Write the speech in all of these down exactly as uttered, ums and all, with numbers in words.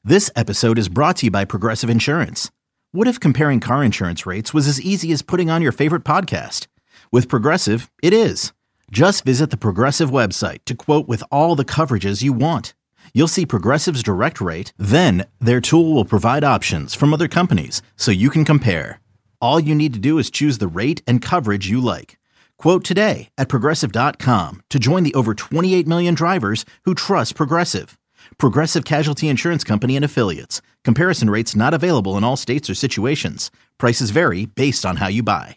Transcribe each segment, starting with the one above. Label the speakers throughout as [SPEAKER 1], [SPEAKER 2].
[SPEAKER 1] This episode is brought to you by Progressive Insurance. What if comparing car insurance rates was as easy as putting on your favorite podcast? With Progressive, it is. Just visit the Progressive website to quote with all the coverages you want. You'll see Progressive's direct rate, then their tool will provide options from other companies so you can compare. All you need to do is choose the rate and coverage you like. Quote today at Progressive dot com to join the over twenty-eight million drivers who trust Progressive. Progressive Casualty Insurance Company and Affiliates. Comparison rates not available in all states or situations. Prices vary based on how you buy.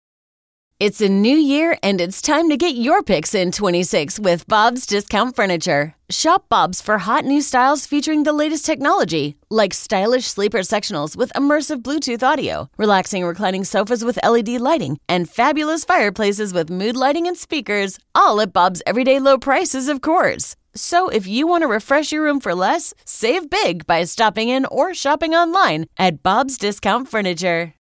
[SPEAKER 2] It's a new year, and it's time to get your picks in twenty-six with Bob's Discount Furniture. Shop Bob's for hot new styles featuring the latest technology, like stylish sleeper sectionals with immersive Bluetooth audio, relaxing reclining sofas with L E D lighting, and fabulous fireplaces with mood lighting and speakers, all at Bob's everyday low prices, of course. So if you want to refresh your room for less, save big by stopping in or shopping online at Bob's Discount Furniture.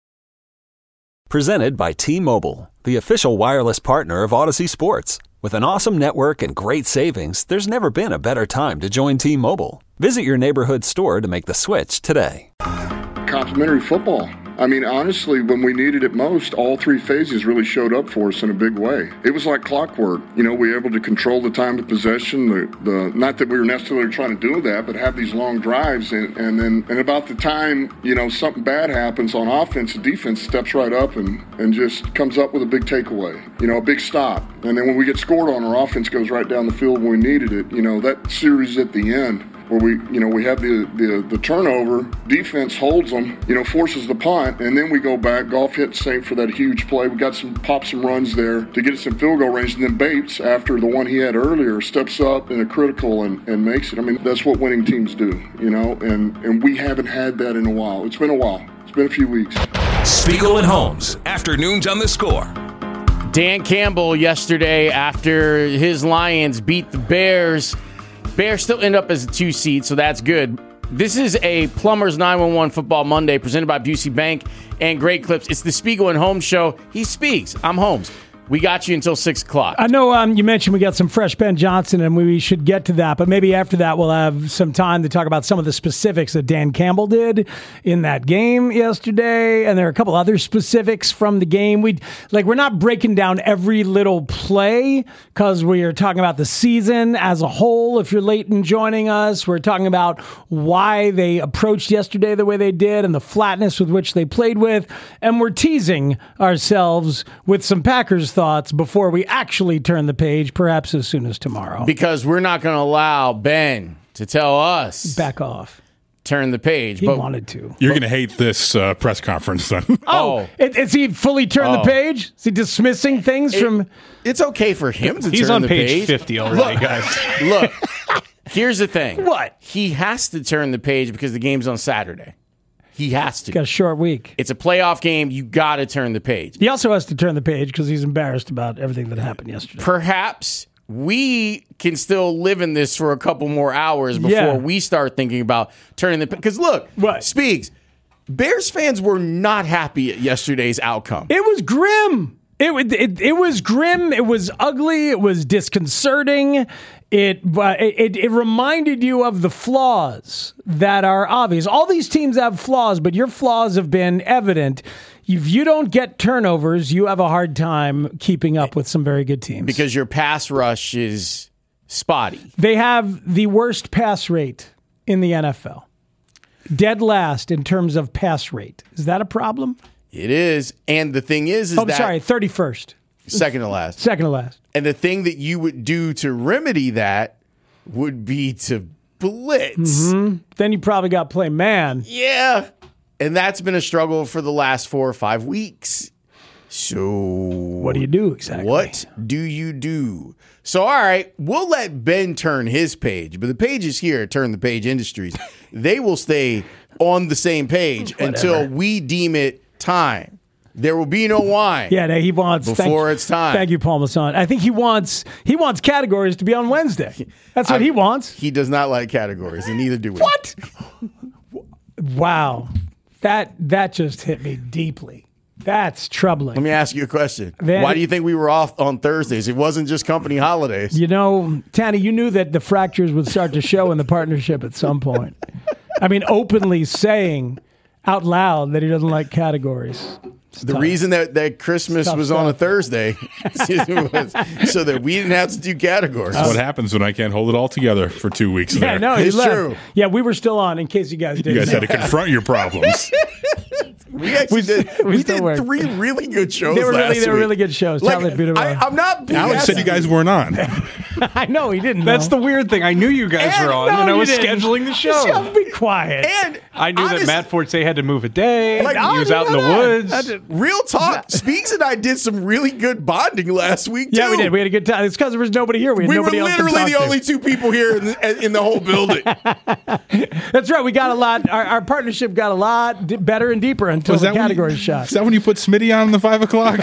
[SPEAKER 3] Presented by T-Mobile, the official wireless partner of Odyssey Sports. With an awesome network and great savings, there's never been a better time to join T-Mobile. Visit your neighborhood store to make the switch today.
[SPEAKER 4] Complimentary football. I mean, honestly, when we needed it most, all three phases really showed up for us in a big way. It was like clockwork. You know, we were able to control the time of possession. The, the not that we were necessarily trying to do that, but have these long drives. And, and then and about the time, you know, something bad happens on offense, the defense steps right up and, and just comes up with a big takeaway, you know, a big stop. And then when we get scored on, our offense goes right down the field when we needed it. You know, that series at the end, where we, you know, we have the, the, the turnover, defense holds them, you know, forces the punt, and then we go back. Goff hit safe for that huge play. We got some, pop some runs there to get us in field goal range, and then Bates, after the one he had earlier, steps up in a critical and, and makes it. I mean, that's what winning teams do, you know, and, and we haven't had that in a while. It's been a while. It's been a few weeks.
[SPEAKER 5] Spiegel and Holmes, afternoons on The Score.
[SPEAKER 6] Dan Campbell yesterday, after his Lions beat the Bears, Bears still end up as a two seed, so that's good. This is a Plumbers nine one one Football Monday presented by Busey Bank and Great Clips. It's the Spiegel and Holmes show. He speaks. I'm Holmes. We got you until six o'clock.
[SPEAKER 7] I know um, you mentioned we got some fresh Ben Johnson, and we should get to that. But maybe after that, we'll have some time to talk about some of the specifics that Dan Campbell did in that game yesterday. And there are a couple other specifics from the game. We like we're not breaking down every little play because we are talking about the season as a whole. If you're late in joining us, we're talking about why they approached yesterday the way they did and the flatness with which they played with. And we're teasing ourselves with some Packers thoughts before we actually turn the page, perhaps as soon as tomorrow.
[SPEAKER 6] Because we're not going to allow Ben to tell us.
[SPEAKER 7] Back off.
[SPEAKER 6] Turn the page.
[SPEAKER 7] He
[SPEAKER 6] but
[SPEAKER 7] wanted to.
[SPEAKER 8] You're going to hate this uh, press conference then.
[SPEAKER 7] Oh, oh. Is he fully turned
[SPEAKER 6] oh.
[SPEAKER 7] the page? Is he dismissing things
[SPEAKER 6] it,
[SPEAKER 7] from...
[SPEAKER 6] It's okay for him to
[SPEAKER 9] He's
[SPEAKER 6] turn
[SPEAKER 9] on
[SPEAKER 6] the
[SPEAKER 9] page
[SPEAKER 6] page.
[SPEAKER 9] fifty already,
[SPEAKER 6] look,
[SPEAKER 9] guys.
[SPEAKER 6] Look, here's the thing.
[SPEAKER 7] What?
[SPEAKER 6] He has to turn the page because the game's on Saturday. He has to.
[SPEAKER 7] Got a short week.
[SPEAKER 6] It's a playoff game. You got to turn the page.
[SPEAKER 7] He also has to turn the page because he's embarrassed about everything that happened yesterday.
[SPEAKER 6] Perhaps we can still live in this for a couple more hours before
[SPEAKER 7] yeah.
[SPEAKER 6] we start thinking about turning the page. Because look,
[SPEAKER 7] what?
[SPEAKER 6] Speaks, Bears fans were not happy at yesterday's outcome.
[SPEAKER 7] It was grim. It, it, it was grim. It was ugly. It was disconcerting. It, uh, it it reminded you of the flaws that are obvious. All these teams have flaws, but your flaws have been evident. If you don't get turnovers, you have a hard time keeping up with some very good teams.
[SPEAKER 6] Because your pass rush is spotty.
[SPEAKER 7] They have the worst pass rate in the N F L. Dead last in terms of pass rate. Is that a problem?
[SPEAKER 6] It is. And the thing is, is
[SPEAKER 7] oh,
[SPEAKER 6] that...
[SPEAKER 7] sorry, thirty-first.
[SPEAKER 6] Second to last.
[SPEAKER 7] Second to last.
[SPEAKER 6] And the thing that you would do to remedy that would be to blitz.
[SPEAKER 7] Mm-hmm. Then you probably got play man.
[SPEAKER 6] Yeah. And that's been a struggle for the last four or five weeks. So
[SPEAKER 7] what do you do exactly?
[SPEAKER 6] What do you do? So, all right, we'll let Ben turn his page, but the page is here at Turn the Page Industries. They will stay on the same page until we deem it time. There will be no wine.
[SPEAKER 7] Yeah, he wants
[SPEAKER 6] before
[SPEAKER 7] thank,
[SPEAKER 6] it's time.
[SPEAKER 7] Thank you, Paul Masson. I think he wants he wants categories to be on Wednesday. That's what I, he wants.
[SPEAKER 6] He does not like categories, and neither do we.
[SPEAKER 7] What? Wow, that that just hit me deeply. That's troubling.
[SPEAKER 6] Let me ask you a question.
[SPEAKER 7] Then,
[SPEAKER 6] Why do you think we were off on Thursdays? It wasn't just company holidays.
[SPEAKER 7] You know, Tanny, you knew that the fractures would start to show in the partnership at some point. I mean, openly saying out loud that he doesn't like categories. It's
[SPEAKER 6] the
[SPEAKER 7] tough.
[SPEAKER 6] reason that, that Christmas
[SPEAKER 7] Tough
[SPEAKER 6] was
[SPEAKER 7] stuff.
[SPEAKER 6] on a Thursday was so that we didn't have to do categories.
[SPEAKER 8] That's what happens when I can't hold it all together for two weeks
[SPEAKER 7] Yeah,
[SPEAKER 8] there.
[SPEAKER 7] no, he
[SPEAKER 6] It's
[SPEAKER 7] left.
[SPEAKER 6] true.
[SPEAKER 7] Yeah, we were still on. In case you guys didn't.
[SPEAKER 8] You guys
[SPEAKER 7] know.
[SPEAKER 8] had to confront your problems.
[SPEAKER 6] We actually
[SPEAKER 7] We
[SPEAKER 6] did.
[SPEAKER 7] still- we
[SPEAKER 6] We,
[SPEAKER 7] still
[SPEAKER 6] did
[SPEAKER 7] work.
[SPEAKER 6] three really good shows.
[SPEAKER 7] They were
[SPEAKER 6] last
[SPEAKER 7] really, they were
[SPEAKER 6] week.
[SPEAKER 7] really good shows.
[SPEAKER 6] Like,
[SPEAKER 7] Talent beat 'em
[SPEAKER 6] I,
[SPEAKER 7] up.
[SPEAKER 6] I'm not.
[SPEAKER 8] Alex said you guys weren't on.
[SPEAKER 7] I know he didn't.
[SPEAKER 9] That's
[SPEAKER 7] know.
[SPEAKER 9] the weird thing. I knew you guys
[SPEAKER 6] And-
[SPEAKER 9] were on
[SPEAKER 6] no,
[SPEAKER 9] when I
[SPEAKER 7] you
[SPEAKER 9] was
[SPEAKER 7] didn't.
[SPEAKER 9] scheduling the show.
[SPEAKER 7] Shut- Be quiet.
[SPEAKER 6] And
[SPEAKER 9] I knew
[SPEAKER 6] honest-
[SPEAKER 9] that Matt Forte had to move a day.
[SPEAKER 6] Like,
[SPEAKER 9] he was
[SPEAKER 6] I
[SPEAKER 9] out in
[SPEAKER 6] didn't
[SPEAKER 9] the
[SPEAKER 6] know that.
[SPEAKER 9] woods.
[SPEAKER 7] I did-
[SPEAKER 6] Real talk. Speaks and I did some really good bonding last week.
[SPEAKER 7] Yeah,
[SPEAKER 6] too.
[SPEAKER 7] we did. We had a good time. It's because there was nobody here. We had
[SPEAKER 6] We were
[SPEAKER 7] nobody else to
[SPEAKER 6] literally
[SPEAKER 7] talk
[SPEAKER 6] the
[SPEAKER 7] to.
[SPEAKER 6] only two people here in the, in the whole building.
[SPEAKER 7] That's right. We got a lot. Our, our partnership got a lot d- better and deeper until
[SPEAKER 8] Was
[SPEAKER 7] the
[SPEAKER 8] that when
[SPEAKER 7] category
[SPEAKER 8] you-
[SPEAKER 7] shot.
[SPEAKER 8] Is that when you put Smitty on in the five o'clock?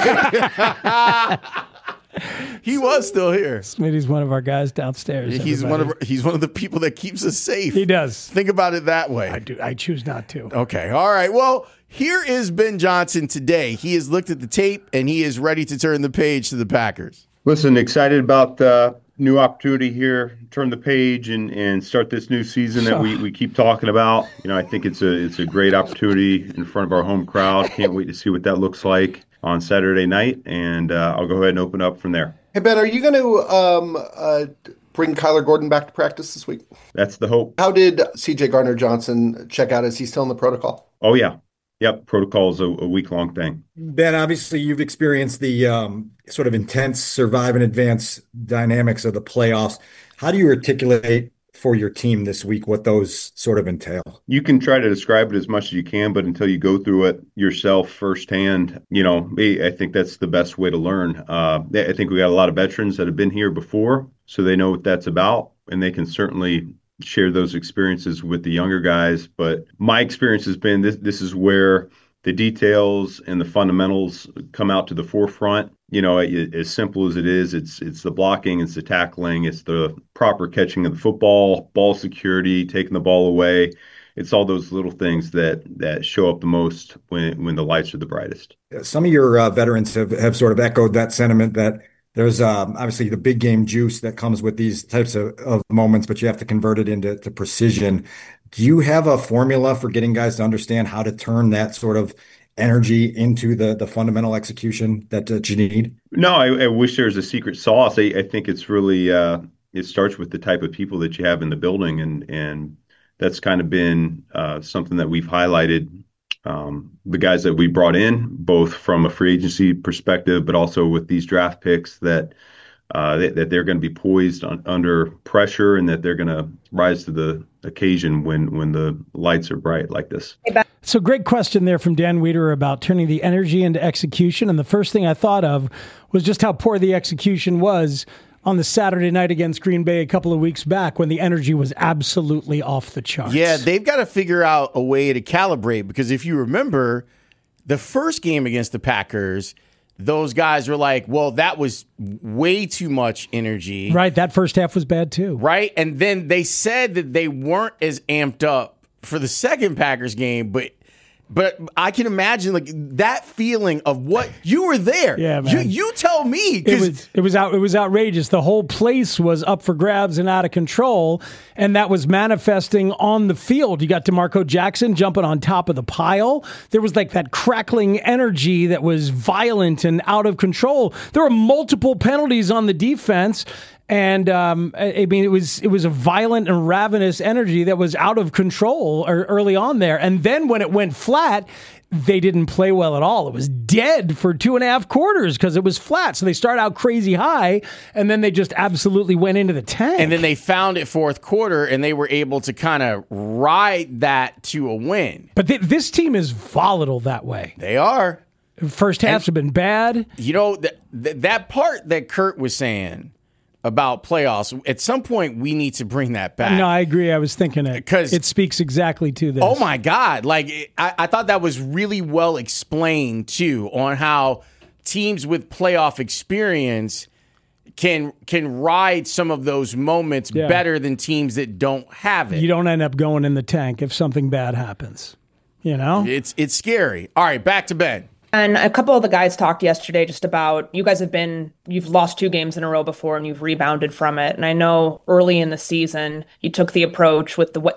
[SPEAKER 6] He was still here.
[SPEAKER 7] Smitty's one of our guys downstairs.
[SPEAKER 6] He's
[SPEAKER 7] everybody.
[SPEAKER 6] one of he's one of the people that keeps us safe.
[SPEAKER 7] He does.
[SPEAKER 6] Think about it that way.
[SPEAKER 7] I do. I choose not to.
[SPEAKER 6] Okay. All right. Well, here is Ben Johnson today. He has looked at the tape and he is ready to turn the page to the Packers.
[SPEAKER 10] Listen, excited about the new opportunity here, turn the page and, and start this new season that we, we keep talking about. You know, I think it's a it's a great opportunity in front of our home crowd. Can't wait to see what that looks like on Saturday night, and uh, I'll go ahead and open up from there.
[SPEAKER 11] Hey, Ben, are you going to um, uh, bring Kyler Gordon back to practice this week?
[SPEAKER 10] That's the hope.
[SPEAKER 11] How did C J Gardner-Johnson check out? Is he still in the protocol?
[SPEAKER 10] Oh, yeah. Yep, protocol is a, a week-long thing.
[SPEAKER 12] Ben, obviously you've experienced the um, sort of intense survive and advance dynamics of the playoffs. How do you articulate for your team this week what those sort of entail?
[SPEAKER 10] You can try to describe it as much as you can, but until you go through it yourself firsthand, you know, I think that's the best way to learn. Uh, I think we got a lot of veterans that have been here before, so they know what that's about, and they can certainly share those experiences with the younger guys. But my experience has been this, this is where the details and the fundamentals come out to the forefront. You know, it, as simple as it is, it's it's the blocking, it's the tackling, it's the proper catching of the football, ball security, taking the ball away. It's all those little things that that show up the most when when the lights are the brightest.
[SPEAKER 12] Some of your uh, veterans have, have sort of echoed that sentiment that there's um, obviously the big game juice that comes with these types of, of moments, but you have to convert it into to precision. Do you have a formula for getting guys to understand how to turn that sort of energy into the the fundamental execution that, that you need?
[SPEAKER 10] No, I, I wish there was a secret sauce. I, I think it's really uh, it starts with the type of people that you have in the building, and and that's kind of been uh, something that we've highlighted. Um, the guys that we brought in, both from a free agency perspective, but also with these draft picks, that uh, that, that they're going to be poised on, under pressure, and that they're going to rise to the occasion when when the lights are bright like this.
[SPEAKER 7] So great question there from Dan Weeder about turning the energy into execution. And the first thing I thought of was just how poor the execution was on the Saturday night against Green Bay a couple of weeks back when the energy was absolutely off the charts.
[SPEAKER 6] Yeah, they've got to figure out a way to calibrate, because if you remember the first game against the Packers, those guys were like, well, that was way too much energy.
[SPEAKER 7] Right, that first half was bad too.
[SPEAKER 6] Right, and then they said that they weren't as amped up for the second Packers game, but But I can imagine like that feeling of what you were there.
[SPEAKER 7] Yeah, man.
[SPEAKER 6] You, you tell me.
[SPEAKER 7] It was it was out it was outrageous. The whole place was up for grabs and out of control, and that was manifesting on the field. You got DeMarco Jackson jumping on top of the pile. There was like that crackling energy that was violent and out of control. There were multiple penalties on the defense. And um, I mean, it was it was a violent and ravenous energy that was out of control early on there. And then when it went flat, they didn't play well at all. It was dead for two and a half quarters because it was flat. So they start out crazy high, and then they just absolutely went into the tank.
[SPEAKER 6] And then they found it fourth quarter, and they were able to kind of ride that to a win.
[SPEAKER 7] But th- this team is volatile that way.
[SPEAKER 6] They are.
[SPEAKER 7] First halves
[SPEAKER 6] and,
[SPEAKER 7] have been bad.
[SPEAKER 6] You know, th- th- that part that Kurt was saying about playoffs, at some point we need to bring that back.
[SPEAKER 7] No, I agree. I was thinking it because it speaks exactly to this.
[SPEAKER 6] Oh my God. Like I, I thought that was really well explained too, on how teams with playoff experience can can ride some of those moments yeah. better than teams that don't have it.
[SPEAKER 7] You don't end up going in the tank if something bad happens. You know?
[SPEAKER 6] It's it's scary. All right, back to Ben.
[SPEAKER 13] And a couple of the guys talked yesterday just about you guys have been, you've lost two games in a row before and you've rebounded from it. And I know early in the season, you took the approach with the what that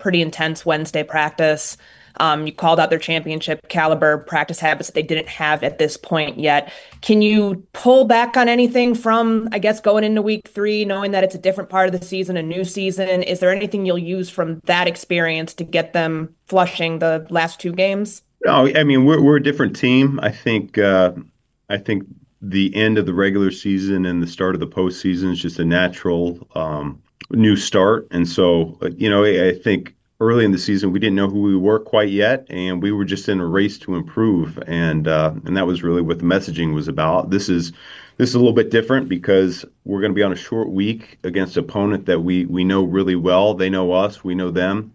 [SPEAKER 13] pretty intense Wednesday practice. Um, you called out their championship caliber practice habits that they didn't have at this point yet. Can you pull back on anything from, I guess, going into week three, knowing that it's a different part of the season, a new season? Is there anything you'll use from that experience to get them flushing the last two games?
[SPEAKER 10] No, I mean, we're we're a different team. I think uh, I think the end of the regular season and the start of the postseason is just a natural um, new start. And so, you know, I think early in the season, we didn't know who we were quite yet, and we were just in a race to improve. And uh, and that was really what the messaging was about. This is this is a little bit different because we're going to be on a short week against an opponent that we we know really well. They know us, we know them,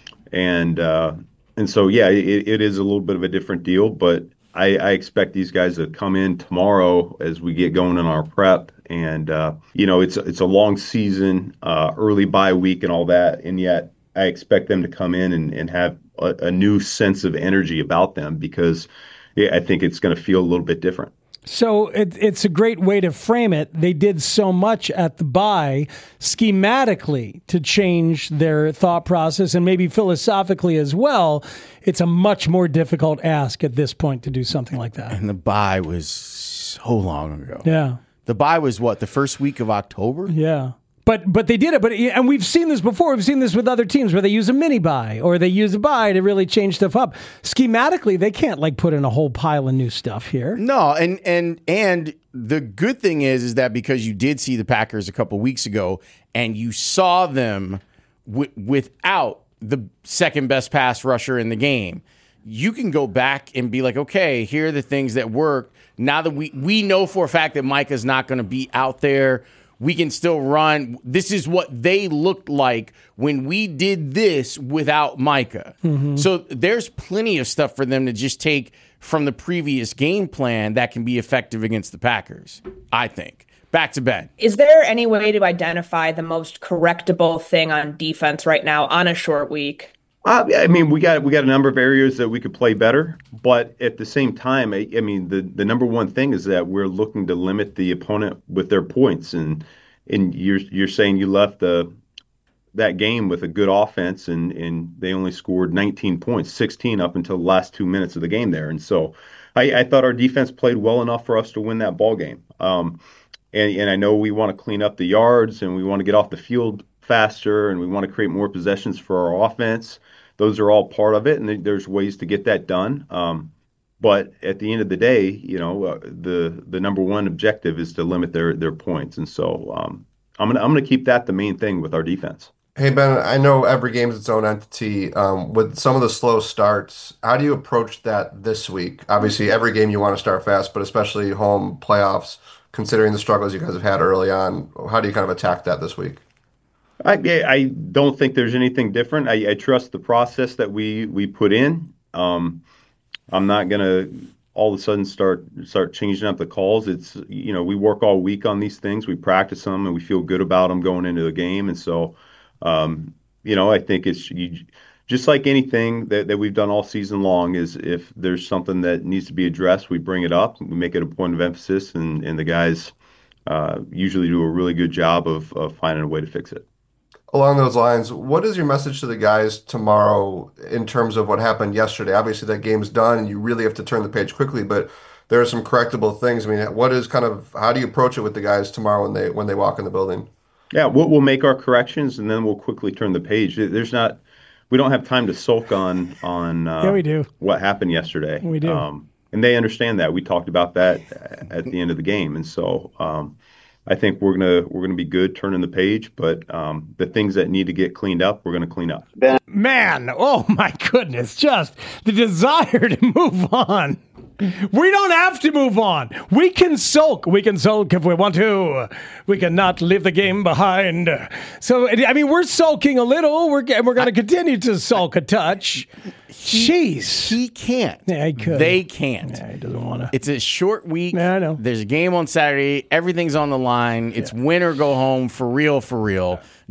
[SPEAKER 10] and uh, and so yeah, it, it is a little bit of a different deal. But I, I expect these guys to come in tomorrow as we get going in our prep. And uh, you know, it's it's a long season, uh, early bye week, and all that, and yet I expect them to come in and, and have a, a new sense of energy about them because yeah, I think it's going to feel a little bit different.
[SPEAKER 7] So it, it's a great way to frame it. They did so much at the bye schematically to change their thought process and maybe philosophically as well. It's a much more difficult ask at this point to do something like that.
[SPEAKER 6] And the bye was so long ago.
[SPEAKER 7] Yeah.
[SPEAKER 6] The bye was what, the first week of October?
[SPEAKER 7] Yeah. But but they did it. But and we've seen this before. We've seen this with other teams where they use a mini buy or they use a buy to really change stuff up. Schematically, they can't like put in a whole pile of new stuff here.
[SPEAKER 6] No, and and and the good thing is is that because you did see the Packers a couple weeks ago and you saw them w- without the second best pass rusher in the game, you can go back and be like, okay, here are the things that work. Now that we we know for a fact that Micah's not going to be out there. We can still run. This is what they looked like when we did this without Micah. Mm-hmm. So there's plenty of stuff for them to just take from the previous game plan that can be effective against the Packers, I think. Back to Ben.
[SPEAKER 13] Is there any way to identify the most correctable thing on defense right now on a short week?
[SPEAKER 10] Uh, I mean, we got we got a number of areas that we could play better, but at the same time, I, I mean, the, the number one thing is that we're looking to limit the opponent with their points, and and you're you're saying you left the that game with a good offense, and and they only scored nineteen points, sixteen up until the last two minutes of the game there, and so I, I thought our defense played well enough for us to win that ball game, um, and and I know we want to clean up the yards and we want to get off the field faster and we want to create more possessions for our offense. Those are all part of it, and there's ways to get that done. Um, but at the end of the day, you know, uh, the the number one objective is to limit their their points, and so um, I'm gonna I'm gonna keep that the main thing with our defense.
[SPEAKER 11] Hey Ben, I know every game is its own entity. Um, with some of the slow starts, how do you approach that this week? Obviously, every game you want to start fast, but especially home playoffs, considering the struggles you guys have had early on. How do you kind of attack that this week?
[SPEAKER 10] I, I don't think there's anything different. I, I trust the process that we, we put in. Um, I'm not going to all of a sudden start start changing up the calls. It's, you know, we work all week on these things. We practice them, and we feel good about them going into the game. And so, um, you know, I think it's you, just like anything that, that we've done all season long is if there's something that needs to be addressed, we bring it up. We make it a point of emphasis, and, and the guys uh, usually do a really good job of, of finding a way to fix it.
[SPEAKER 11] Along those lines, what is your message to the guys tomorrow in terms of what happened yesterday? Obviously, that game's done, and you really have to turn the page quickly. But there are some correctable things. I mean, what is kind of how do you approach it with the guys tomorrow when they when they walk in the building?
[SPEAKER 10] Yeah, we'll, we'll make our corrections, and then we'll quickly turn the page. There's not, we don't have time to sulk on on uh,
[SPEAKER 7] yeah, we do.
[SPEAKER 10] what happened yesterday.
[SPEAKER 7] We do,
[SPEAKER 10] um, and they understand that. We talked about that at the end of the game, and so. Um, I think we're gonna we're gonna be good turning the page, but um, the things that need to get cleaned up, we're gonna clean up.
[SPEAKER 7] Man, oh my goodness, just the desire to move on. We don't have to move on. We can sulk. We can sulk if we want to. We cannot leave the game behind. So, I mean, we're sulking a little. We're we're going to continue to sulk a touch.
[SPEAKER 6] He,
[SPEAKER 7] Jeez.
[SPEAKER 6] He can't.
[SPEAKER 7] Yeah, he could.
[SPEAKER 6] They can't.
[SPEAKER 7] Yeah, he doesn't want to.
[SPEAKER 6] It's a short week.
[SPEAKER 7] Yeah, I know.
[SPEAKER 6] There's a game on Saturday. Everything's on the line. It's yeah. win or go home, for real, for real.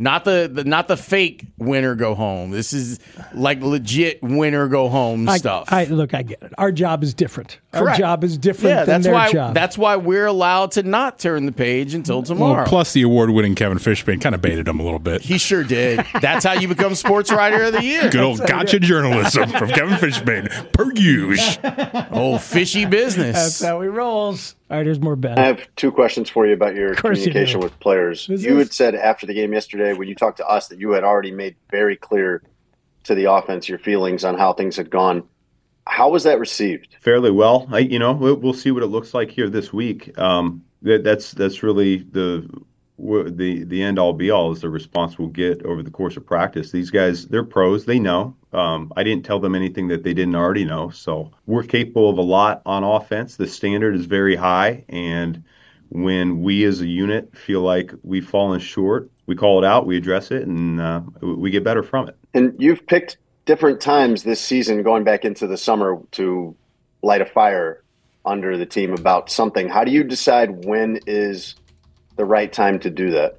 [SPEAKER 6] Not the, the not the fake win or go home. This is like legit win or go home
[SPEAKER 7] I,
[SPEAKER 6] stuff.
[SPEAKER 7] I, look, I get it. Our job is different.
[SPEAKER 6] Correct.
[SPEAKER 7] Our job is different
[SPEAKER 6] yeah,
[SPEAKER 7] than
[SPEAKER 6] that's
[SPEAKER 7] their
[SPEAKER 6] why,
[SPEAKER 7] job.
[SPEAKER 6] That's why we're allowed to not turn the page until tomorrow.
[SPEAKER 8] Well, plus the award-winning Kevin Fishbane kind of baited him a little bit.
[SPEAKER 6] He sure did. That's how you become Sports Writer of the Year.
[SPEAKER 8] Good old gotcha journalism from Kevin Fishbane. Per use.
[SPEAKER 6] Oh, fishy business.
[SPEAKER 7] That's how he rolls. All right, here's more Ben.
[SPEAKER 14] I have two questions for you about your communication
[SPEAKER 7] you
[SPEAKER 14] with players.
[SPEAKER 7] Who's
[SPEAKER 14] You
[SPEAKER 7] this?
[SPEAKER 14] had said after the game yesterday when you talked to us that you had already made very clear to the offense your feelings on how things had gone. How was that received?
[SPEAKER 10] Fairly well. I, you know, we'll, we'll see what it looks like here this week. Um, that, that's that's really the the the end all be all is the response we'll get over the course of practice. These guys, they're pros. They know. Um, I didn't tell them anything that they didn't already know. So we're capable of a lot on offense. The standard is very high, and when we as a unit feel like we've fallen short, we call it out, we address it, and uh, we get better from it.
[SPEAKER 14] And you've picked different times this season going back into the summer to light a fire under the team about something. How do you decide when is the right time to do that?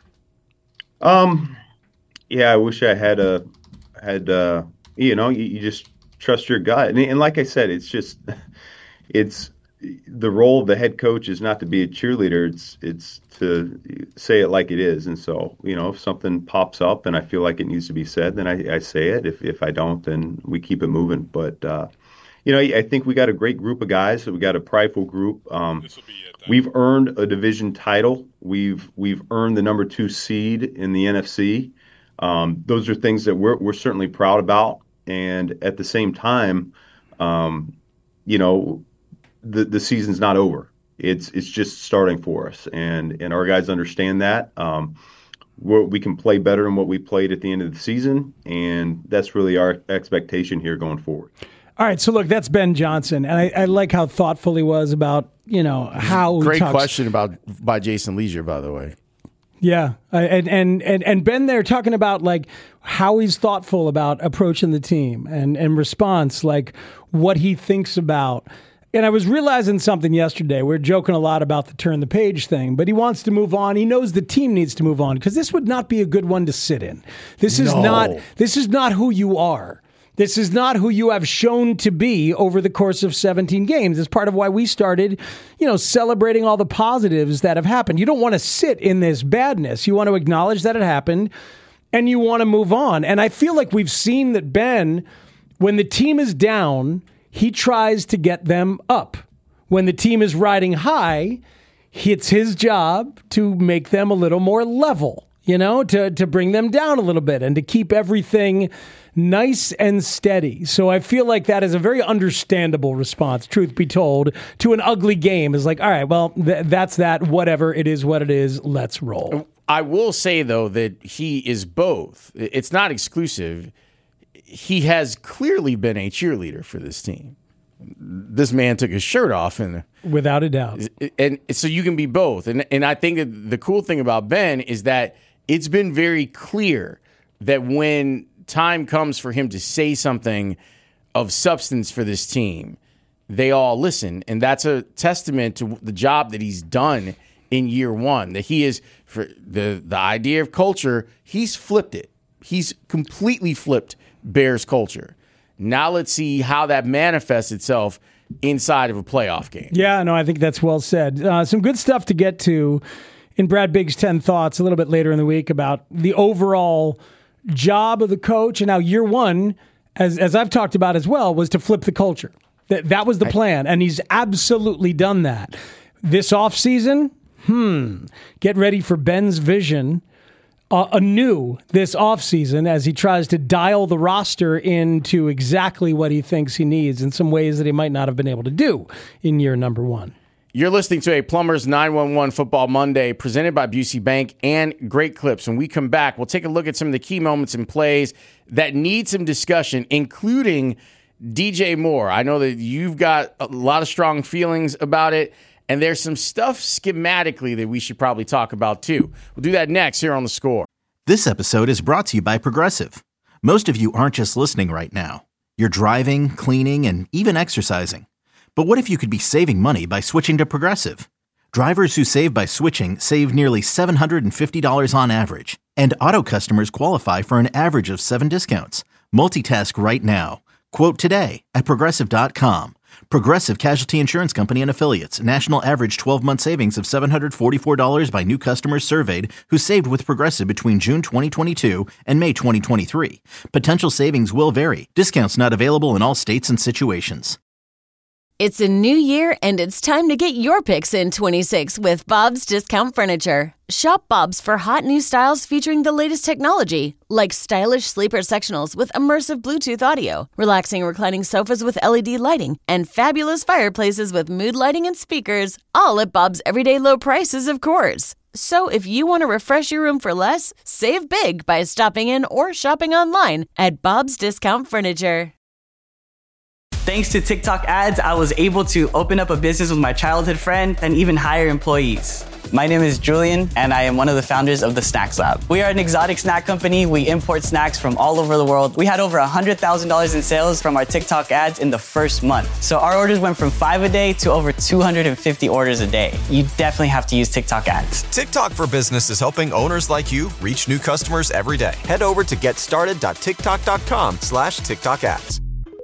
[SPEAKER 10] Um, yeah, I wish I had a had uh, you know, you, you just trust your gut, and, and like I said, it's just it's the role of the head coach is not to be a cheerleader. It's it's to say it like it is, and so you know, if something pops up and I feel like it needs to be said, then I, I say it. If if I don't, then we keep it moving. But uh, you know, I think we got a great group of guys. We got a prideful group. Um, we've earned a division title. We've we've earned the number two seed in the N F C. Um, those are things that we're we're certainly proud about. And at the same time, um, you know, the the season's not over. It's it's just starting for us, and and our guys understand that. Um, we're, we can play better than what we played at the end of the season, and that's really our expectation here going forward.
[SPEAKER 7] All right, so look, that's Ben Johnson, and I, I like how thoughtful he was about, you know, how
[SPEAKER 6] Great
[SPEAKER 7] he talks.
[SPEAKER 6] question about by Jason Leisure, by the way.
[SPEAKER 7] Yeah, and and and and Ben there talking about like how he's thoughtful about approaching the team and and response, like what he thinks about. And I was realizing something yesterday. We we're joking a lot about the turn the page thing, but he wants to move on. He knows the team needs to move on because this would not be a good one to sit in. This is
[SPEAKER 6] No.
[SPEAKER 7] not this is not who you are. This is not who you have shown to be over the course of seventeen games. It's part of why we started, you know, celebrating all the positives that have happened. You don't want to sit in this badness. You want to acknowledge that it happened and you want to move on. And I feel like we've seen that Ben, when the team is down, he tries to get them up. When the team is riding high, it's his job to make them a little more level, you know, to, to bring them down a little bit and to keep everything nice and steady. So I feel like that is a very understandable response, truth be told, to an ugly game. Is like, all right, well, th- that's that. Whatever. It is what it is. Let's roll.
[SPEAKER 6] I will say, though, that he is both. It's not exclusive. He has clearly been a cheerleader for this team. This man took his shirt off, and
[SPEAKER 7] without a doubt.
[SPEAKER 6] And so you can be both. And and I think that the cool thing about Ben is that it's been very clear that when time comes for him to say something of substance for this team, they all listen. And that's a testament to the job that he's done in year one, that he is, for the, the idea of culture, he's flipped it. He's completely flipped Bears culture. Now let's see how that manifests itself inside of a playoff game.
[SPEAKER 7] Yeah, no, I think that's well said. Uh, some good stuff to get to in Brad Bigg's ten Thoughts a little bit later in the week about the overall job of the coach. And now year one, as as I've talked about as well, was to flip the culture. That that was the plan, and he's absolutely done that. This offseason, hmm, get ready for Ben's vision uh, anew this offseason as he tries to dial the roster into exactly what he thinks he needs in some ways that he might not have been able to do in year number one.
[SPEAKER 6] You're listening to a Plumbers nine one one Football Monday presented by Busey Bank and Great Clips. When we come back, we'll take a look at some of the key moments and plays that need some discussion, including D J Moore. I know that you've got a lot of strong feelings about it, and there's some stuff schematically that we should probably talk about too. We'll do that next here on The Score.
[SPEAKER 1] This episode is brought to you by Progressive. Most of you aren't just listening right now. You're driving, cleaning, and even exercising. But what if you could be saving money by switching to Progressive? Drivers who save by switching save nearly seven hundred fifty dollars on average. And Auto customers qualify for an average of seven discounts. Multitask right now. Quote today at Progressive dot com. Progressive Casualty Insurance Company and Affiliates. National average twelve-month savings of seven hundred forty-four dollars by new customers surveyed who saved with Progressive between June twenty twenty-two and May twenty twenty-three. Potential savings will vary. Discounts not available in all states and situations.
[SPEAKER 2] It's a new year, and it's time to get your picks in twenty-six with Bob's Discount Furniture. Shop Bob's for hot new styles featuring the latest technology, like stylish sleeper sectionals with immersive Bluetooth audio, relaxing reclining sofas with L E D lighting, and fabulous fireplaces with mood lighting and speakers, all at Bob's everyday low prices, of course. So if you want to refresh your room for less, save big by stopping in or shopping online at Bob's Discount Furniture.
[SPEAKER 15] Thanks to TikTok ads, I was able to open up a business with my childhood friend and even hire employees. My name is Julian, and I am one of the founders of the Snacks Lab. We are an exotic snack company. We import snacks from all over the world. We had over one hundred thousand dollars in sales from our TikTok ads in the first month. So our orders went from five a day to over two hundred fifty orders a day. You definitely have to use TikTok ads.
[SPEAKER 16] TikTok for Business is helping owners like you reach new customers every day. Head over to getstarted.tiktok.com slash TikTok ads.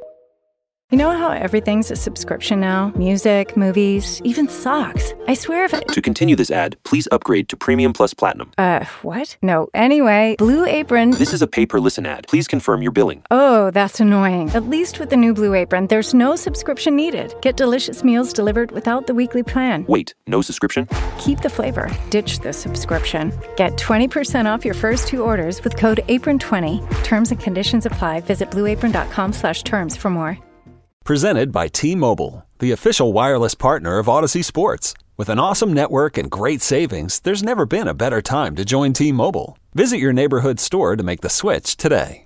[SPEAKER 17] You know how everything's a subscription now? Music, movies, even socks. I swear if I...
[SPEAKER 18] To continue this ad, please upgrade to Premium Plus Platinum.
[SPEAKER 17] Uh, what? No. Anyway, Blue Apron...
[SPEAKER 18] This is a pay-per-listen ad. Please confirm your billing.
[SPEAKER 17] Oh, that's annoying. At least with the new Blue Apron, there's no subscription needed. Get delicious meals delivered without the weekly plan.
[SPEAKER 18] Wait, no subscription?
[SPEAKER 17] Keep the flavor. Ditch the subscription. Get twenty percent off your first two orders with code apron twenty. Terms and conditions apply. Visit blueapron.com slash terms for more.
[SPEAKER 3] Presented by T-Mobile, the official wireless partner of Odyssey Sports. With an awesome network and great savings, there's never been a better time to join T-Mobile. Visit your neighborhood store to make the switch today.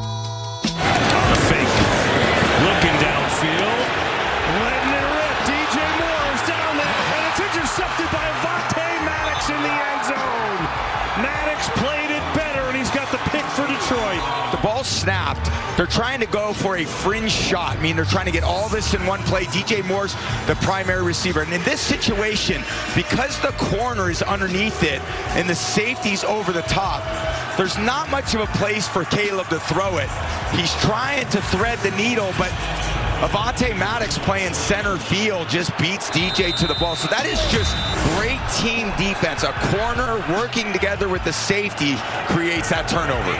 [SPEAKER 19] A fake. Looking downfield. Letting it rip. D J Moore is down there. And it's intercepted by Avonte Maddox in the end zone. Maddox played it better, and he's got the pick for Detroit.
[SPEAKER 20] The ball snapped. They're trying to go for a fringe shot. I mean, they're trying to get all this in one play. D J Moore's the primary receiver. And in this situation, because the corner is underneath it and the safety's over the top, there's not much of a place for Caleb to throw it. He's trying to thread the needle, but Avonte Maddox playing center field just beats D J to the ball. So that is just great team defense. A corner working together with the safety creates that turnover.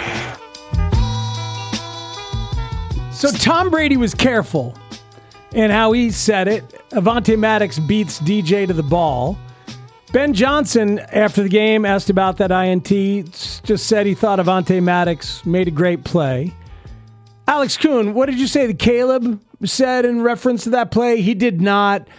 [SPEAKER 7] So Tom Brady was careful in how he said it. Avonte Maddox beats D J to the ball. Ben Johnson, after the game, asked about that I N T, just said he thought Avonte Maddox made a great play. Alex Kuhn, what did you say that Caleb said in reference to that play? He did not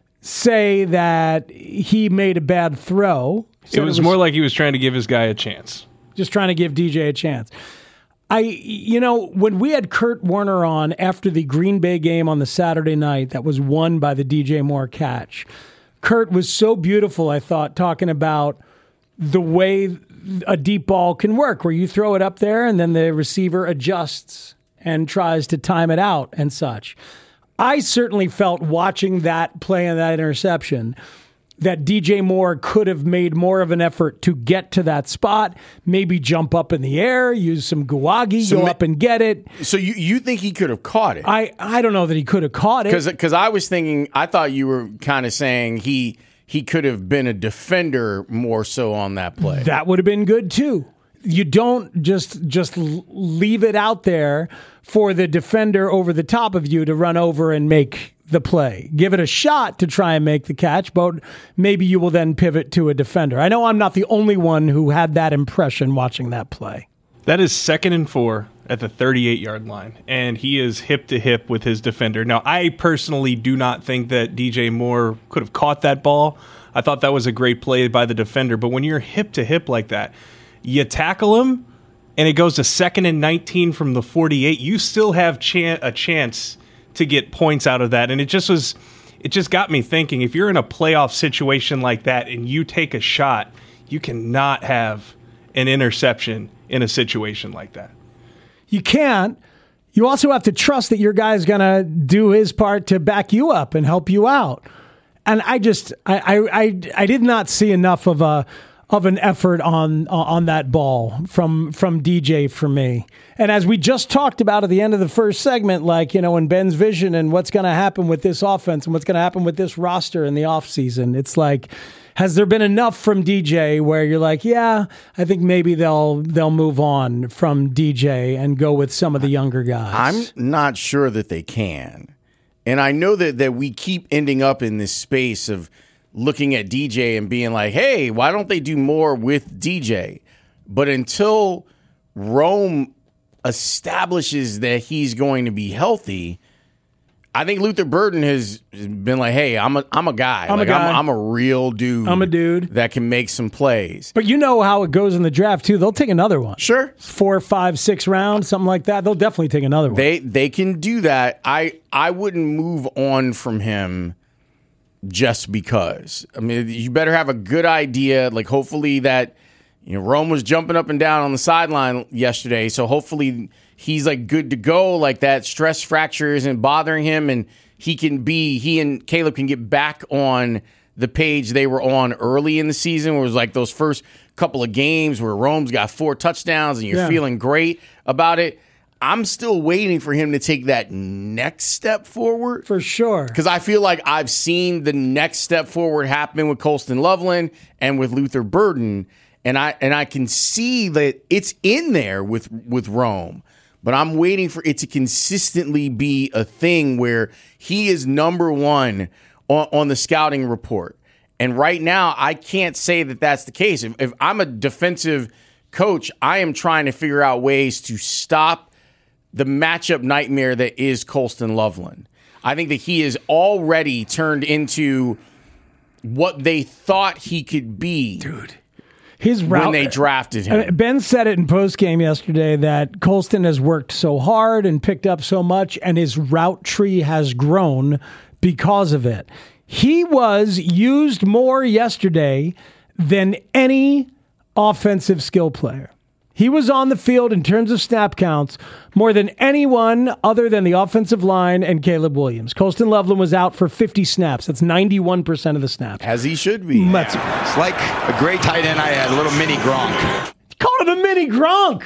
[SPEAKER 7] say that he made a bad throw.
[SPEAKER 9] It was, it was more like he was trying to give his guy a chance.
[SPEAKER 7] Just trying to give D J a chance. I, you know, when we had Kurt Warner on after the Green Bay game on the Saturday night that was won by the D J Moore catch, Kurt was so beautiful, I thought, talking about the way a deep ball can work, where you throw it up there and then the receiver adjusts and tries to time it out and such. I certainly felt watching that play and that interception that D J Moore could have made more of an effort to get to that spot, maybe jump up in the air, use some guwagi, so go ma- up and get it.
[SPEAKER 6] So you, you think he could have caught it?
[SPEAKER 7] I, I don't know that he could have caught it.
[SPEAKER 6] Because I was thinking, I thought you were kind of saying he he could have been a defender more so on that play.
[SPEAKER 7] That would have been good too. You don't just just leave it out there for the defender over the top of you to run over and make the play. Give it a shot to try and make the catch, but maybe you will then pivot to a defender. I know I'm not the only one who had that impression watching that play.
[SPEAKER 9] That is second and four at the thirty-eight-yard line, and he is hip-to-hip with his defender. Now, I personally do not think that D J Moore could have caught that ball. I thought that was a great play by the defender, but when you're hip-to-hip like that, you tackle him, and it goes to second and nineteen from the forty-eight, you still have chan- a chance to get points out of that. And it just was, it just got me thinking, if you're in a playoff situation like that and you take a shot, you cannot have an interception in a situation like that.
[SPEAKER 7] You can't. You also have to trust that your guy's going to do his part to back you up and help you out. And I just, I, I, I, I did not see enough of a, of an effort on on that ball from from D J for me. And as we just talked about at the end of the first segment, like, you know, in Ben's vision and what's going to happen with this offense and what's going to happen with this roster in the offseason, it's like, has there been enough from D J where you're like, yeah, I think maybe they'll they'll move on from D J and go with some of the younger guys?
[SPEAKER 6] I'm not sure that they can. And I know that, that we keep ending up in this space of looking at D J and being like, hey, why don't they do more with D J? But until Rome establishes that he's going to be healthy, I think Luther Burden has been like, hey, I'm a I'm a guy.
[SPEAKER 7] I'm
[SPEAKER 6] like,
[SPEAKER 7] a guy.
[SPEAKER 6] I'm, I'm a real dude.
[SPEAKER 7] I'm a dude
[SPEAKER 6] that can make some plays.
[SPEAKER 7] But you know how it goes in the draft, too. They'll take another one.
[SPEAKER 6] Sure.
[SPEAKER 7] Four, five, six rounds, something like that. They'll definitely take another one.
[SPEAKER 6] They they can do that. I I wouldn't move on from him just because. I mean, you better have a good idea. Like, hopefully that, you know, Rome was jumping up and down on the sideline yesterday, so hopefully he's like good to go. Like, that stress fracture isn't bothering him, and he can be, he and Caleb can get back on the page they were on early in the season, where it was like those first couple of games where Rome's got four touchdowns and you're
[SPEAKER 7] Yeah.
[SPEAKER 6] feeling great about it. I'm still waiting for him to take that next step forward.
[SPEAKER 7] For sure.
[SPEAKER 6] Because I feel like I've seen the next step forward happen with Colston Loveland and with Luther Burden, and I and I can see that it's in there with with Rome. But I'm waiting for it to consistently be a thing where he is number one on, on the scouting report. And right now, I can't say that that's the case. If, if I'm a defensive coach, I am trying to figure out ways to stop the matchup nightmare that is Colston Loveland. I think that he is already turned into what they thought he could be.
[SPEAKER 7] Dude. His route,
[SPEAKER 6] when they drafted him.
[SPEAKER 7] I mean, Ben said it in postgame yesterday that Colston has worked so hard and picked up so much, and his route tree has grown because of it. He was used more yesterday than any offensive skill player. He was on the field in terms of snap counts more than anyone other than the offensive line and Caleb Williams. Colston Loveland was out for fifty snaps. That's ninety-one percent of the snaps.
[SPEAKER 6] As he should be.
[SPEAKER 7] That's,
[SPEAKER 20] It's like a great tight end I had, a little mini Gronk.
[SPEAKER 7] called him a mini Gronk.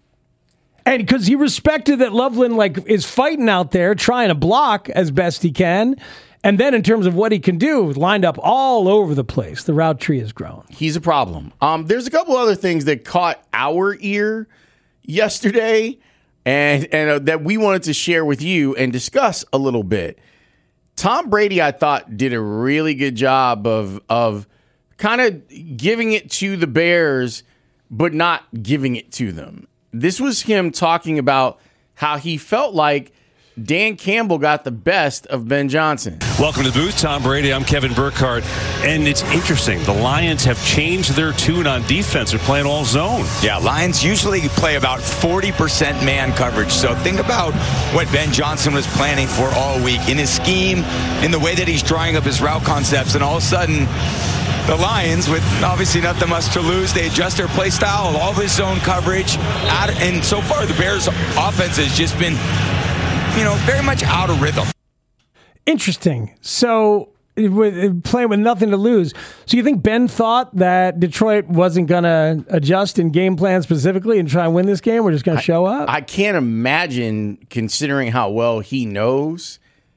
[SPEAKER 7] And because he respected that Loveland like is fighting out there, trying to block as best he can. And then in terms of what he can do, lined up all over the place. The route tree has grown.
[SPEAKER 6] He's a problem. Um, there's a couple other things that caught our ear yesterday and, and uh, that we wanted to share with you and discuss a little bit. Tom Brady, I thought, did a really good job of of kind of giving it to the Bears, but not giving it to them. This was him talking about how he felt like Dan Campbell got the best of Ben Johnson.
[SPEAKER 19] Welcome to the booth, Tom Brady. I'm Kevin Burkhardt. And it's interesting. The Lions have changed their tune on defense. They're playing all zone.
[SPEAKER 20] Yeah, Lions usually play about forty percent man coverage. So think about what Ben Johnson was planning for all week in his scheme, in the way that he's drawing up his route concepts. And all of a sudden, the Lions, with obviously nothing much to lose, they adjust their play style, all this zone coverage. And so far, the Bears' offense has just been, you know, very much out of rhythm.
[SPEAKER 7] Interesting. So, with, playing with nothing to lose. So, you think Ben thought that Detroit wasn't going to adjust in game plan specifically and try and win this game? We're just going to show up?
[SPEAKER 6] I can't imagine, considering how well he knows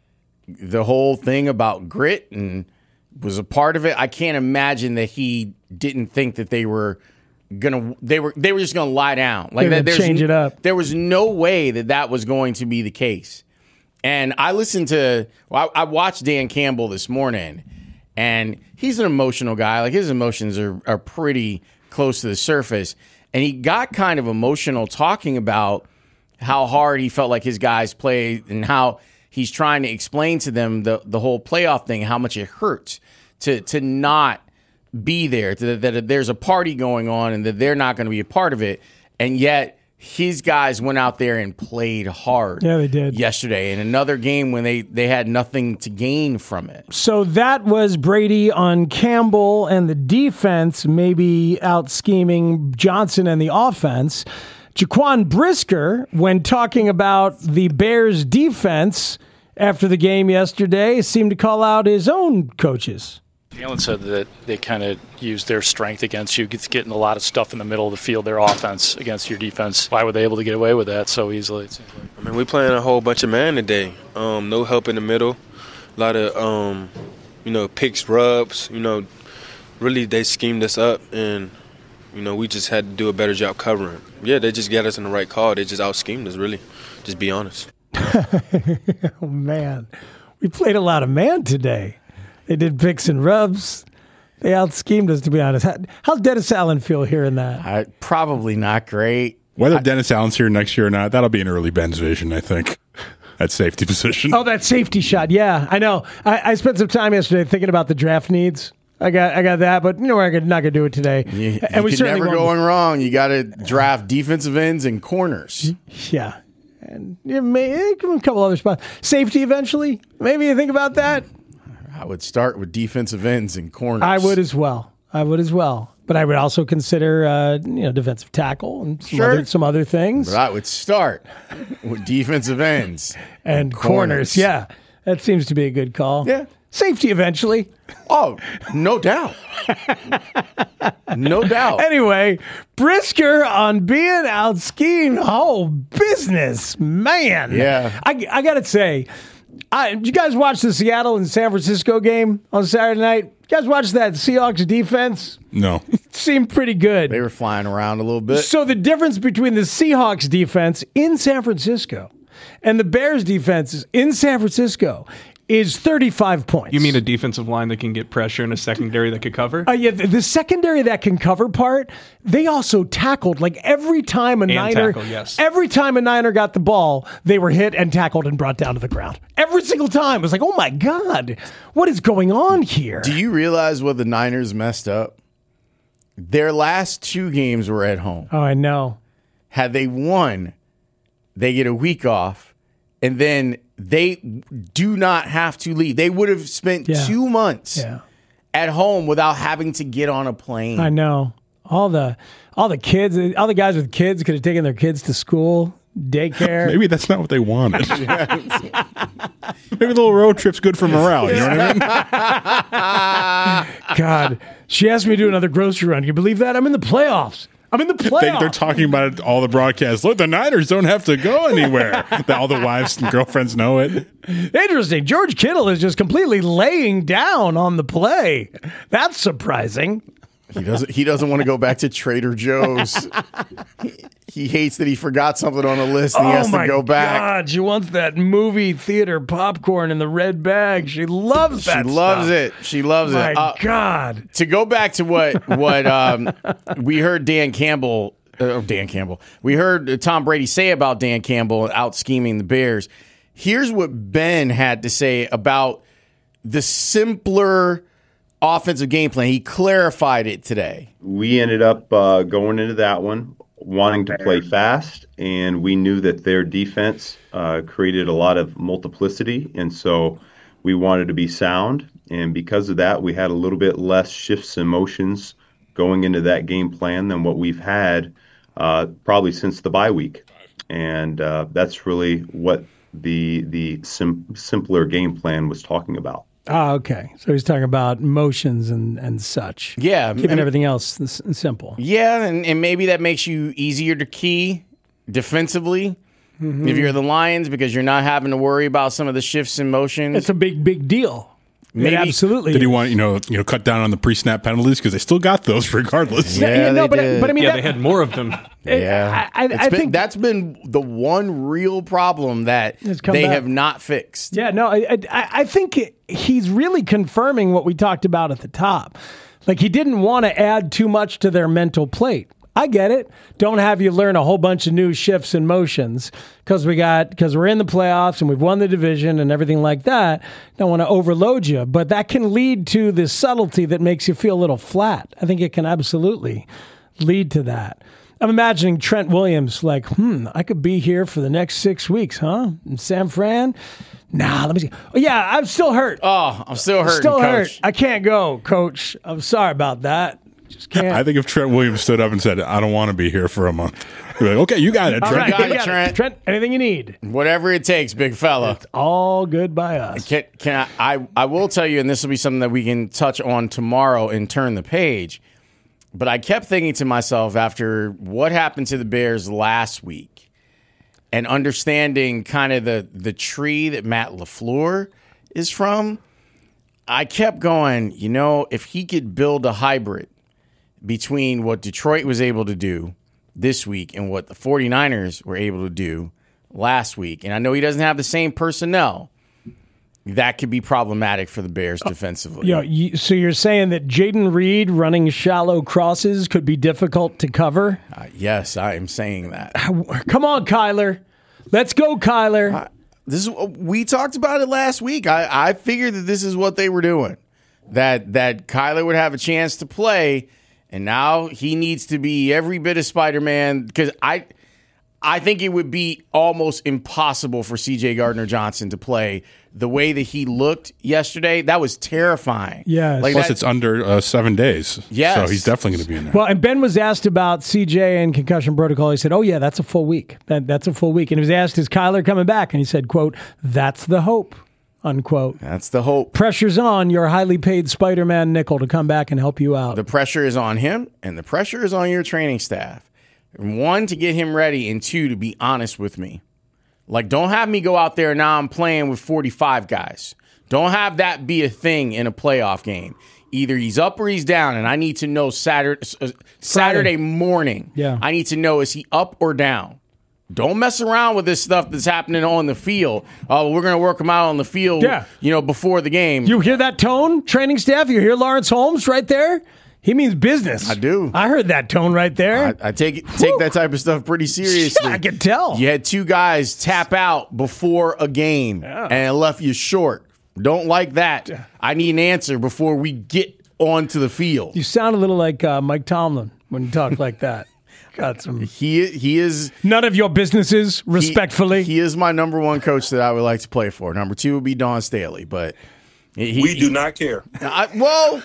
[SPEAKER 6] the whole thing about grit and was a part of it. I can't imagine that he didn't think that they were gonna they were they were just gonna lie down, like that. There's
[SPEAKER 7] change it up.
[SPEAKER 6] There was no way that that was going to be the case. And I listened to well, I, I watched Dan Campbell this morning, and he's an emotional guy. Like, his emotions are are pretty close to the surface, and he got kind of emotional talking about how hard he felt like his guys played and how he's trying to explain to them the the whole playoff thing, how much it hurts to to not be there, to, that there's a party going on and that they're not going to be a part of it. And yet his guys went out there and played hard.
[SPEAKER 7] Yeah, they did.
[SPEAKER 6] Yesterday in another game when they, they had nothing to gain from it.
[SPEAKER 7] So that was Brady on Campbell and the defense, maybe out scheming Johnson and the offense. Jaquan Brisker, when talking about the Bears defense after the game yesterday, seemed to call out his own coaches.
[SPEAKER 21] Jalen said that they kind of used their strength against you, get- getting a lot of stuff in the middle of the field, their offense against your defense. Why were they able to get away with that so easily? It seems like.
[SPEAKER 22] I mean, we're playing a whole bunch of man today. Um, no help in the middle. A lot of, um, you know, picks, rubs. You know, really they schemed us up, and, you know, we just had to do a better job covering. Yeah, they just got us in the right call. They just out-schemed us, really. Just be honest.
[SPEAKER 7] Oh, man. We played a lot of man today. They did picks and rubs. They out-schemed us, to be honest. How, how's Dennis Allen feel hearing that?
[SPEAKER 6] I, probably not great.
[SPEAKER 8] Whether I, Dennis Allen's here next year or not, that'll be an early Ben's vision, I think. That safety position.
[SPEAKER 7] Oh, that safety shot. Yeah, I know. I, I spent some time yesterday thinking about the draft needs. I got I got that, but you know, we're not going to do it today.
[SPEAKER 6] You,
[SPEAKER 7] and
[SPEAKER 6] you
[SPEAKER 7] we
[SPEAKER 6] can never
[SPEAKER 7] won't.
[SPEAKER 6] going wrong. You got to draft defensive ends and corners.
[SPEAKER 7] Yeah. And yeah, maybe a couple other spots. Safety eventually. Maybe you think about that.
[SPEAKER 6] I would start with defensive ends and corners.
[SPEAKER 7] I would as well. I would as well. But I would also consider, uh, you know, defensive tackle and some,
[SPEAKER 6] Sure.
[SPEAKER 7] other, some other things.
[SPEAKER 6] But I would start with defensive ends
[SPEAKER 7] and,
[SPEAKER 6] and
[SPEAKER 7] corners.
[SPEAKER 6] corners.
[SPEAKER 7] Yeah, that seems to be a good call.
[SPEAKER 6] Yeah.
[SPEAKER 7] Safety eventually.
[SPEAKER 6] Oh, no doubt. No doubt.
[SPEAKER 7] Anyway, Brisker on being out skiing whole business, man.
[SPEAKER 6] Yeah.
[SPEAKER 7] I, I got to say, I, did you guys watch the Seattle and San Francisco game on Saturday night? You guys watch that Seahawks defense?
[SPEAKER 8] No.
[SPEAKER 7] It seemed pretty good.
[SPEAKER 6] They were flying around a little bit.
[SPEAKER 7] So the difference between the Seahawks defense in San Francisco and the Bears defense in San Francisco is thirty-five points.
[SPEAKER 9] You mean a defensive line that can get pressure and a secondary that could cover?
[SPEAKER 7] Uh, yeah, the, the secondary that can cover part, they also tackled. Like every time a
[SPEAKER 9] And
[SPEAKER 7] Niner,
[SPEAKER 9] tackle, yes.
[SPEAKER 7] every time a Niner got the ball, they were hit and tackled and brought down to the ground. Every single time. It was like, oh my God, what is going on here?
[SPEAKER 6] Do you realize what the Niners messed up? Their last two games were at home.
[SPEAKER 7] Oh, I know.
[SPEAKER 6] Had they won, they get a week off, and then they do not have to leave. They would have spent
[SPEAKER 7] Yeah.
[SPEAKER 6] two months
[SPEAKER 7] Yeah.
[SPEAKER 6] at home without having to get on a plane.
[SPEAKER 7] I know. All the all the kids, all the guys with kids could have taken their kids to school, daycare.
[SPEAKER 8] Maybe that's not what they wanted. Maybe the little road trip's good for morale. You know what I mean?
[SPEAKER 7] God, she asked me to do another grocery run. Can you believe that? I'm in the playoffs. I'm in the
[SPEAKER 8] They,
[SPEAKER 7] playoffs.
[SPEAKER 8] they're talking about it all the broadcasts. Look, the Niners don't have to go anywhere. All the wives and girlfriends know it.
[SPEAKER 7] Interesting. George Kittle is just completely laying down on the play. That's surprising.
[SPEAKER 6] He doesn't. He doesn't want to go back to Trader Joe's. he, he hates that he forgot something on the list and he
[SPEAKER 7] oh
[SPEAKER 6] has
[SPEAKER 7] my
[SPEAKER 6] to go back.
[SPEAKER 7] God, she wants that movie theater popcorn in the red bag. She loves that.
[SPEAKER 6] She loves
[SPEAKER 7] stuff.
[SPEAKER 6] it. She loves
[SPEAKER 7] My
[SPEAKER 6] it. Uh,
[SPEAKER 7] God.
[SPEAKER 6] To go back to what what um, we heard Dan Campbell, uh, Dan Campbell, we heard Tom Brady say about Dan Campbell out scheming the Bears. Here's what Ben had to say about the simpler offensive game plan. He clarified it today.
[SPEAKER 10] We ended up uh, going into that one wanting to play fast, and we knew that their defense uh, created a lot of multiplicity, and so we wanted to be sound. And because of that, we had a little bit less shifts and motions going into that game plan than what we've had uh, probably since the bye week. And uh, that's really what the the sim- simpler game plan was talking about.
[SPEAKER 7] Oh, okay. So he's talking about motions and, and such.
[SPEAKER 6] Yeah.
[SPEAKER 7] Keeping
[SPEAKER 6] and,
[SPEAKER 7] everything else s- simple.
[SPEAKER 6] Yeah, and, and maybe that makes you easier to key defensively
[SPEAKER 7] Mhm.
[SPEAKER 6] if you're the Lions because you're not having to worry about some of the shifts in motions.
[SPEAKER 7] It's a big, big deal.
[SPEAKER 6] Maybe,
[SPEAKER 7] It absolutely.
[SPEAKER 8] Did he
[SPEAKER 7] is.
[SPEAKER 8] want you know you know cut down on the pre-snap penalties because they still got those regardless?
[SPEAKER 7] Yeah, yeah, no, but I- but I mean,
[SPEAKER 9] yeah,
[SPEAKER 7] that-
[SPEAKER 9] they had more of them.
[SPEAKER 6] Yeah,
[SPEAKER 7] I- I-
[SPEAKER 6] It's
[SPEAKER 7] I
[SPEAKER 6] been-
[SPEAKER 7] think-
[SPEAKER 6] that's been the one real problem that
[SPEAKER 7] It's come
[SPEAKER 6] they
[SPEAKER 7] back.
[SPEAKER 6] have not fixed.
[SPEAKER 7] Yeah, no, I, I, I think he's really confirming what we talked about at the top. Like he didn't want to add too much to their mental plate. I get it. Don't have you learn a whole bunch of new shifts and motions because we got because we're in the playoffs and we've won the division and everything like that. Don't want to overload you, but that can lead to this subtlety that makes you feel a little flat. I think it can absolutely lead to that. I'm imagining Trent Williams like, hmm, I could be here for the next six weeks, huh? In San Fran? Nah, let me see. Oh, yeah, I'm still hurt.
[SPEAKER 6] Oh, I'm still hurting,
[SPEAKER 7] Still
[SPEAKER 6] Coach.
[SPEAKER 7] hurt. I can't go, Coach. I'm sorry about that. Just can't.
[SPEAKER 8] I think if Trent Williams stood up and said, I don't want to be here for a month, you'd be like, okay, you got it,
[SPEAKER 7] All
[SPEAKER 8] Trent.
[SPEAKER 7] right,
[SPEAKER 6] got
[SPEAKER 7] you
[SPEAKER 6] it,
[SPEAKER 7] got
[SPEAKER 6] Trent.
[SPEAKER 7] Trent, anything you need.
[SPEAKER 6] Whatever it takes, big fella.
[SPEAKER 7] It's all good by us.
[SPEAKER 6] Can, can I, I, I will tell you, and this will be something that we can touch on tomorrow and turn the page, but I kept thinking to myself after what happened to the Bears last week and understanding kind of the, the tree that Matt LaFleur is from, I kept going, you know, if he could build a hybrid between what Detroit was able to do this week and what the 49ers were able to do last week, and I know he doesn't have the same personnel, that could be problematic for the Bears defensively.
[SPEAKER 7] You know, you, so you're saying that Jaden Reed running shallow crosses could be difficult to cover?
[SPEAKER 6] Uh, yes, I am saying that.
[SPEAKER 7] Come on, Kyler. Let's go, Kyler.
[SPEAKER 6] Uh, this is we talked about it last week. I, I figured that this is what they were doing, that that Kyler would have a chance to play, and now he needs to be every bit of Spider-Man, because I I think it would be almost impossible for C J Gardner-Johnson to play the way that he looked yesterday. That was terrifying.
[SPEAKER 7] Yes.
[SPEAKER 6] Like
[SPEAKER 8] Plus,
[SPEAKER 6] that,
[SPEAKER 8] it's under uh, seven days.
[SPEAKER 6] Yes.
[SPEAKER 8] So he's definitely going to be in there.
[SPEAKER 7] Well, and Ben was asked about C J and concussion protocol. He said, oh, yeah, that's a full week. That, that's a full week. And he was asked, is Kyler coming back? And he said, quote, that's the hope, unquote.
[SPEAKER 6] That's the hope.
[SPEAKER 7] Pressure's on your highly paid Spider-Man nickel to come back and help you out.
[SPEAKER 6] The pressure is on him, and the pressure is on your training staff. One, to get him ready, and two, to be honest with me. Like, don't have me go out there and now I'm playing with forty-five guys. Don't have that be a thing in a playoff game. Either he's up or he's down, and I need to know Saturday, uh, Saturday morning.
[SPEAKER 7] Yeah.
[SPEAKER 6] I need to know, is he up or down? Don't mess around with this stuff that's happening on the field. Oh, we're going to work him out on the field,
[SPEAKER 7] Yeah.
[SPEAKER 6] you know, before the game.
[SPEAKER 7] You hear that tone, training staff? You hear Lawrence Holmes right there? He means business.
[SPEAKER 6] I do.
[SPEAKER 7] I heard that tone right there.
[SPEAKER 6] I, I take it, take that type of stuff pretty seriously.
[SPEAKER 7] Yeah, I can tell.
[SPEAKER 6] You had two guys tap out before a game,
[SPEAKER 7] Yeah.
[SPEAKER 6] and it left you short. Don't like that. I need an answer before we get onto the field.
[SPEAKER 7] You sound a little like uh, Mike Tomlin when you talk like that. Got some.
[SPEAKER 6] He he is
[SPEAKER 7] none of your businesses. Respectfully,
[SPEAKER 6] he, he is my number one coach that I would like to play for. Number two would be Dawn Staley, but. He,
[SPEAKER 4] we do not care.
[SPEAKER 6] I, well,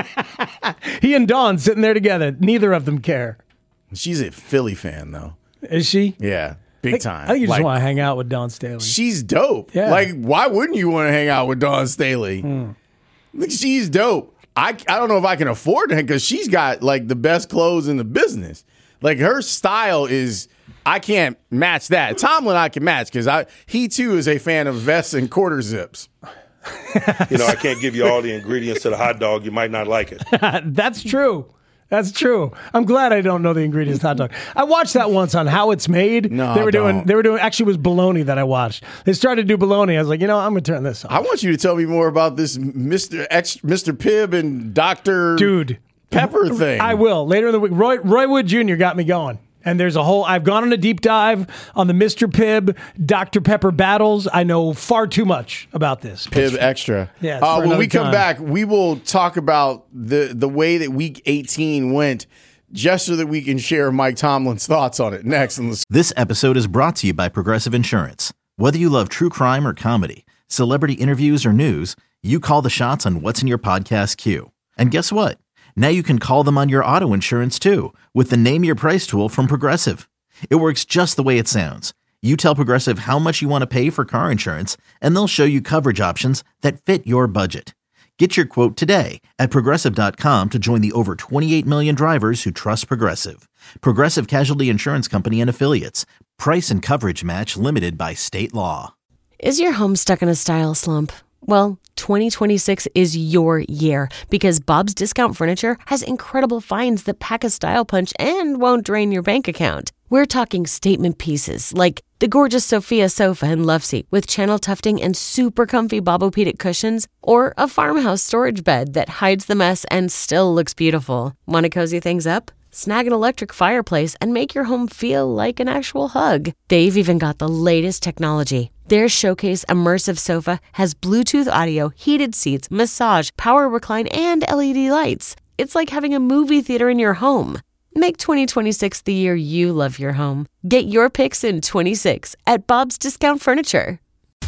[SPEAKER 7] he and Dawn sitting there together. Neither of them care.
[SPEAKER 6] She's a Philly fan, though.
[SPEAKER 7] Is she?
[SPEAKER 6] Yeah, big
[SPEAKER 7] I think,
[SPEAKER 6] time.
[SPEAKER 7] I think you just
[SPEAKER 6] like,
[SPEAKER 7] want to hang out with Dawn Staley.
[SPEAKER 6] She's dope.
[SPEAKER 7] Yeah.
[SPEAKER 6] Like, why wouldn't you want to hang out with Dawn Staley?
[SPEAKER 7] Hmm.
[SPEAKER 6] Like, she's dope. I, I don't know if I can afford her because she's got, like, the best clothes in the business. Like, her style is, I can't match that. Tomlin I can match because I he, too, is a fan of vests and quarter zips.
[SPEAKER 4] You know, I can't give you all the ingredients to the hot dog. You might not like it.
[SPEAKER 7] That's true. That's true. I'm glad I don't know the ingredients to hot dog. I watched that once on How It's Made.
[SPEAKER 6] No,
[SPEAKER 7] they were doing.
[SPEAKER 6] don't.
[SPEAKER 7] They were doing. Actually, it was bologna that I watched. They started to do bologna. I was like, you know, I'm gonna turn this on.
[SPEAKER 6] I want you to tell me more about this Mister X, Mister Pibb and Doctor
[SPEAKER 7] Dude
[SPEAKER 6] Pepper thing.
[SPEAKER 7] I will later in the week. Roy Roy Wood Junior got me going. And there's a whole, I've gone on a deep dive on the Mister Pibb, Doctor Pepper battles. I know far too much about this.
[SPEAKER 6] Pibb Extra.
[SPEAKER 7] Yeah.
[SPEAKER 6] Uh, when we come time. back, we will talk about the, the way that week eighteen went, just so that we can share Mike Tomlin's thoughts on it next. On the-
[SPEAKER 1] This episode is brought to you by Progressive Insurance. Whether you love true crime or comedy, celebrity interviews or news, you call the shots on what's in your podcast queue. And guess what? Now you can call them on your auto insurance too with the Name Your Price tool from Progressive. It works just the way it sounds. You tell Progressive how much you want to pay for car insurance, and they'll show you coverage options that fit your budget. Get your quote today at Progressive dot com to join the over twenty-eight million drivers who trust Progressive. Progressive Casualty Insurance Company and Affiliates. Price and coverage match limited by state law.
[SPEAKER 2] Is your home stuck in a style slump? Well, twenty twenty-six is your year because Bob's Discount Furniture has incredible finds that pack a style punch and won't drain your bank account. We're talking statement pieces like the gorgeous Sophia sofa and love seat with channel tufting and super comfy Bobopedic cushions, or a farmhouse storage bed that hides the mess and still looks beautiful. Want to cozy things up? Snag an electric fireplace and make your home feel like an actual hug. They've even got the latest technology. Their Showcase Immersive Sofa has Bluetooth audio, heated seats, massage, power recline, and L E D lights. It's like having a movie theater in your home. Make twenty twenty-six the year you love your home. Get your picks in twenty-six at Bob's Discount Furniture.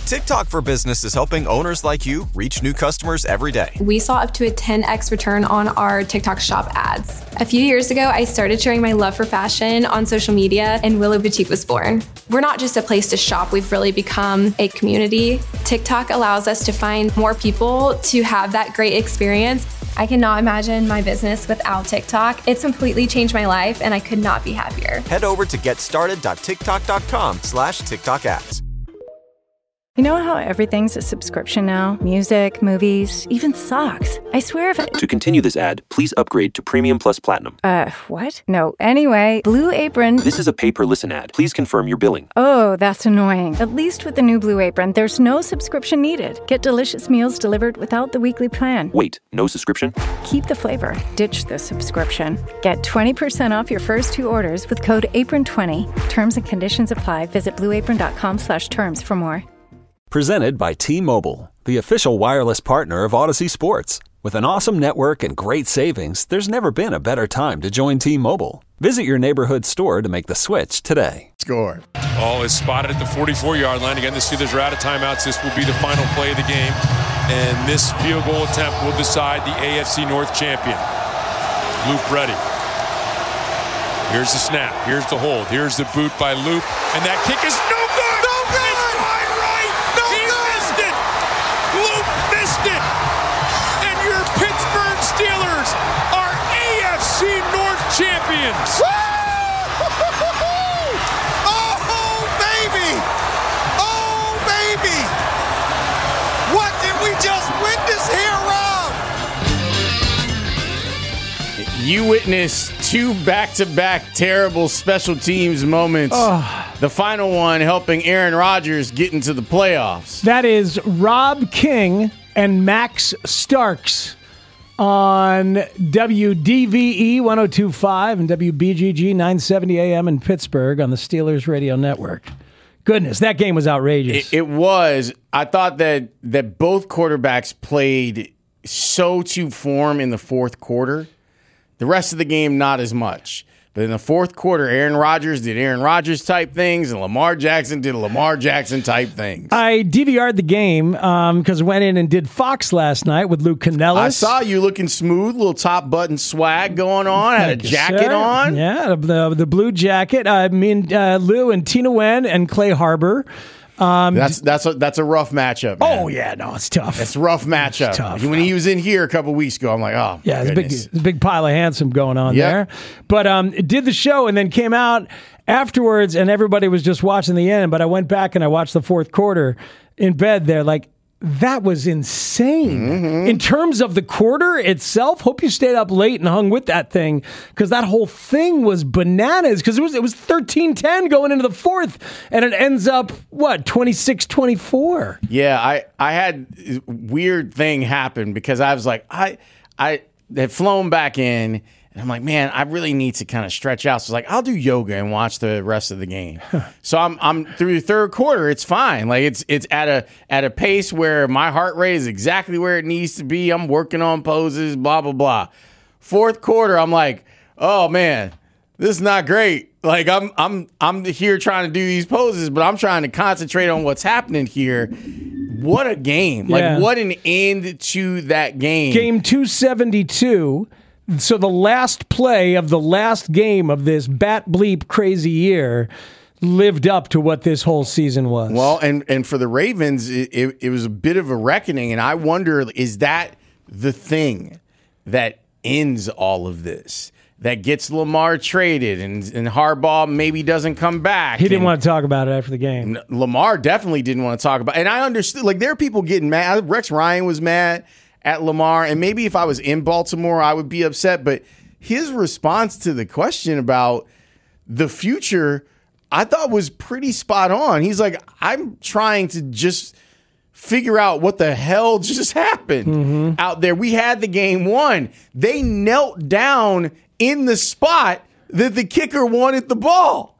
[SPEAKER 16] TikTok for Business is helping owners like you reach new customers every day.
[SPEAKER 5] We saw up to a ten x return on our TikTok shop ads. A few years ago, I started sharing my love for fashion on social media, and Willow Boutique was born. We're not just a place to shop, we've really become a community. TikTok allows us to find more people to have that great experience.
[SPEAKER 12] I cannot imagine my business without TikTok. It's completely changed my life, and I could not be happier.
[SPEAKER 16] Head over to getstarted.tiktok.com slash TikTok ads.
[SPEAKER 17] You know how everything's a subscription now? Music, movies, even socks. I swear if I...
[SPEAKER 18] To continue this ad, please upgrade to Premium Plus Platinum.
[SPEAKER 17] Uh, what? No. Anyway, Blue Apron...
[SPEAKER 18] This is a pay-per-listen ad. Please confirm your billing.
[SPEAKER 17] Oh, that's annoying. At least with the new Blue Apron, there's no subscription needed. Get delicious meals delivered without the weekly plan.
[SPEAKER 18] Wait, no subscription?
[SPEAKER 17] Keep the flavor. Ditch the subscription. Get twenty percent off your first two orders with code apron twenty. Terms and conditions apply. Visit blueapron.com slash terms for more.
[SPEAKER 3] Presented by T-Mobile, the official wireless partner of Odyssey Sports. With an awesome network and great savings, there's never been a better time to join T-Mobile. Visit your neighborhood store to make the switch today.
[SPEAKER 6] Score.
[SPEAKER 19] Ball is spotted at the forty-four-yard line. Again, the Steelers are out of timeouts. This will be the final play of the game. And this field goal attempt will decide the A F C North champion. Loop ready. Here's the snap. Here's the hold. Here's the boot by Loop. And that kick is no good! No good! It's wide right! No he good! missed it! Loop missed it! And your Pittsburgh Steelers are A F C North champions!
[SPEAKER 23] Oh, baby! Oh, baby! What did we just witness here, Rob?
[SPEAKER 6] You witnessed two back-to-back terrible special teams moments.
[SPEAKER 7] Oh.
[SPEAKER 6] The final one helping Aaron Rodgers get into the playoffs.
[SPEAKER 7] That is Rob King and Max Starks on W D V E one oh two point five and W B G G nine seventy A M in Pittsburgh on the Steelers Radio Network. Goodness, that game was outrageous.
[SPEAKER 6] It, it was. I thought that that both quarterbacks played so to form in the fourth quarter. The rest of the game, not as much. But in the fourth quarter, Aaron Rodgers did Aaron Rodgers type things, and Lamar Jackson did Lamar Jackson type things.
[SPEAKER 7] I D V R'd the game because um, I went in and did Fox last night with Lou Canellis.
[SPEAKER 6] I saw you looking smooth, little top button swag going on, had a
[SPEAKER 7] Thank you,
[SPEAKER 6] jacket
[SPEAKER 7] sir.
[SPEAKER 6] on.
[SPEAKER 7] Yeah, the, the blue jacket. Uh, me and uh, Lou and Tina Wen and Clay Harbor. Um,
[SPEAKER 6] that's that's a, that's a rough matchup, man.
[SPEAKER 7] Oh, yeah, no, it's tough.
[SPEAKER 6] It's a rough matchup.
[SPEAKER 7] It's tough.
[SPEAKER 6] When he was in here a couple weeks ago, I'm like, oh,
[SPEAKER 7] yeah, there's a, big,
[SPEAKER 6] goodness.
[SPEAKER 7] there's a big pile of handsome going on
[SPEAKER 6] Yep.
[SPEAKER 7] there. But um, it did the show and then came out afterwards, and everybody was just watching the end. But I went back and I watched the fourth quarter in bed there, like, that was insane.
[SPEAKER 6] Mm-hmm.
[SPEAKER 7] In terms of the quarter itself, hope you stayed up late and hung with that thing, because that whole thing was bananas, because it was it was thirteen ten going into the fourth, and it ends up, what, twenty-six twenty-four?
[SPEAKER 6] Yeah, I, I had a weird thing happen because I was like, I I had flown back in, and I'm like, man, I really need to kind of stretch out. So I was like, I'll do yoga and watch the rest of the game. So I'm I'm through the third quarter, it's fine. Like it's it's at a at a pace where my heart rate is exactly where it needs to be. I'm working on poses, blah blah blah. Fourth quarter, I'm like, oh man, this is not great. Like I'm I'm I'm here trying to do these poses, but I'm trying to concentrate on what's happening here. What a game.
[SPEAKER 7] Yeah.
[SPEAKER 6] Like what an end to that game.
[SPEAKER 7] Game two seventy-two. So the last play of the last game of this bat bleep crazy year lived up to what this whole season was.
[SPEAKER 6] Well, and, and for the Ravens, it, it, it was a bit of a reckoning, and I wonder, is that the thing that ends all of this? That gets Lamar traded, and, and Harbaugh maybe doesn't come back.
[SPEAKER 7] He didn't
[SPEAKER 6] and
[SPEAKER 7] want to talk about it after the game.
[SPEAKER 6] Lamar definitely didn't want to talk about it. And I understood, like, there are people getting mad. Rex Ryan was mad at Lamar, and maybe if I was in Baltimore, I would be upset. But his response to the question about the future, I thought was pretty spot on. He's like, I'm trying to just figure out what the hell just happened
[SPEAKER 7] Mm-hmm.
[SPEAKER 6] out there. We had the game won. They knelt down in the spot that the kicker wanted the ball.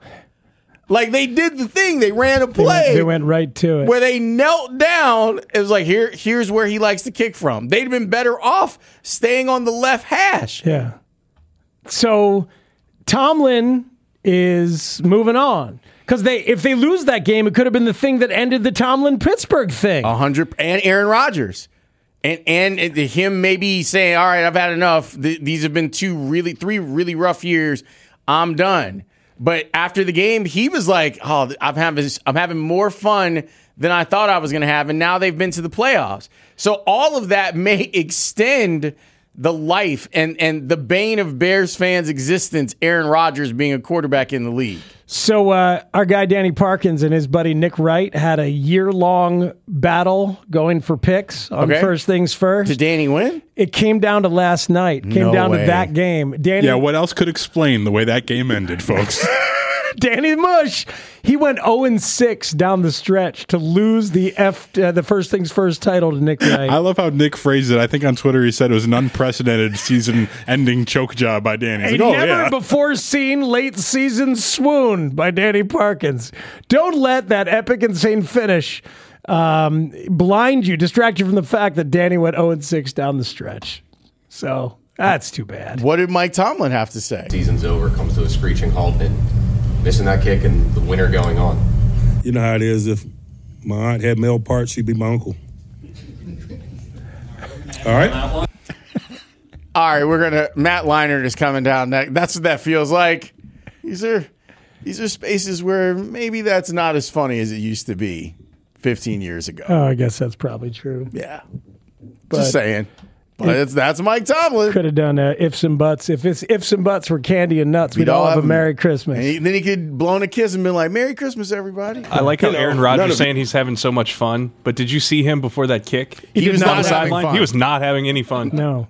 [SPEAKER 6] Like, they did the thing. They ran a play.
[SPEAKER 7] They went, they went right to it.
[SPEAKER 6] Where they knelt down. It was like, here, here's where he likes to kick from. They'd have been better off staying on the left hash.
[SPEAKER 7] Yeah. So Tomlin is moving on. Because they, if they lose that game, it could have been the thing that ended the Tomlin-Pittsburgh thing.
[SPEAKER 6] A hundred and Aaron Rodgers. And and him maybe saying, all right, I've had enough. Th- these have been two really, three really rough years. I'm done. But after the game, he was like, oh, I'm having, I'm having more fun than I thought I was going to have. And now they've been to the playoffs. So all of that may extend the life and, and the bane of Bears fans' existence, Aaron Rodgers being a quarterback in the league.
[SPEAKER 7] So uh, our guy Danny Parkins and his buddy Nick Wright had a year-long battle going for picks on
[SPEAKER 6] Okay.
[SPEAKER 7] First Things First.
[SPEAKER 6] Did Danny win?
[SPEAKER 7] It came down to last night. Came
[SPEAKER 6] No
[SPEAKER 7] down
[SPEAKER 6] way.
[SPEAKER 7] to that game. Danny,
[SPEAKER 8] Yeah, what else could explain the way that game ended, folks?
[SPEAKER 7] Danny Mush, he went oh and six down the stretch to lose the F, uh, the First Things First title to Nick Wright.
[SPEAKER 8] I love how Nick phrased it. I think on Twitter he said it was an unprecedented season-ending choke job by Danny. He's
[SPEAKER 7] A
[SPEAKER 8] like, oh,
[SPEAKER 7] never
[SPEAKER 8] yeah.
[SPEAKER 7] before seen late season swoon by Danny Parkins. Don't let that epic insane finish um, blind you, distract you from the fact that Danny went oh and six down the stretch. So that's too bad.
[SPEAKER 6] What did Mike Tomlin have to say?
[SPEAKER 11] Season's over, comes to a screeching halt, and missing that kick and the winter going on.
[SPEAKER 13] You know how it is. If my aunt had male parts, she'd be my uncle. All right.
[SPEAKER 6] All right, we're gonna. Matt Leinart is coming down. That, that's what that feels like. These are these are spaces where maybe that's not as funny as it used to be fifteen years ago.
[SPEAKER 7] Oh, I guess that's probably true.
[SPEAKER 6] Yeah,
[SPEAKER 7] But
[SPEAKER 6] just saying. But it's, that's Mike Tomlin.
[SPEAKER 7] Could have done uh, ifs and buts. If it's ifs and buts were candy and nuts, we'd, all have a Merry Christmas.
[SPEAKER 6] And he, then he could blown a kiss and been like, "Merry Christmas, everybody."
[SPEAKER 9] I like how
[SPEAKER 6] You know,
[SPEAKER 9] Aaron
[SPEAKER 6] none
[SPEAKER 9] Rodgers
[SPEAKER 6] of
[SPEAKER 9] saying
[SPEAKER 6] it-
[SPEAKER 9] he's having so much fun, but did you see him before that kick?
[SPEAKER 6] He, he was
[SPEAKER 9] on
[SPEAKER 6] not
[SPEAKER 9] the
[SPEAKER 6] having
[SPEAKER 9] sideline.
[SPEAKER 6] fun.
[SPEAKER 9] He was not having any fun.
[SPEAKER 7] No,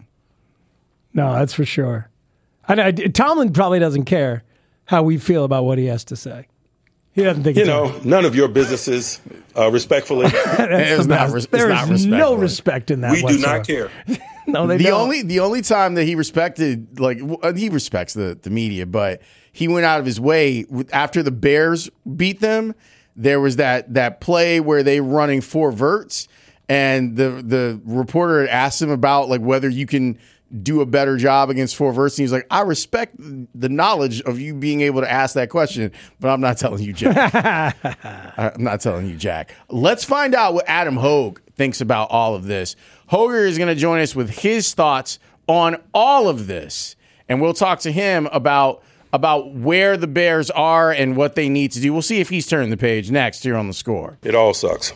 [SPEAKER 7] no, that's for sure. And I, Tomlin probably doesn't care how we feel about what he has to say. He doesn't think
[SPEAKER 4] You
[SPEAKER 7] it's
[SPEAKER 4] know, none of your businesses, uh, respectfully.
[SPEAKER 7] That's the best. There is no respect in that.
[SPEAKER 4] We do
[SPEAKER 7] whatsoever.
[SPEAKER 4] not care.
[SPEAKER 7] No, they
[SPEAKER 6] the
[SPEAKER 7] don't.
[SPEAKER 6] only the only time that he respected, like w- he respects the, the media, but he went out of his way with- after the Bears beat them. There was that that play where they were running four verts, and the the reporter had asked him about like whether you can do a better job against four verts. And he's like, I respect the knowledge of you being able to ask that question, but I'm not telling you, Jack. I'm not telling you, Jack. Let's find out what Adam Hogue thinks about all of this. Hoger is going to join us with his thoughts on all of this, and we'll talk to him about about where the Bears are and what they need to do. We'll see if he's turning the page next here on The Score.
[SPEAKER 4] It all sucks.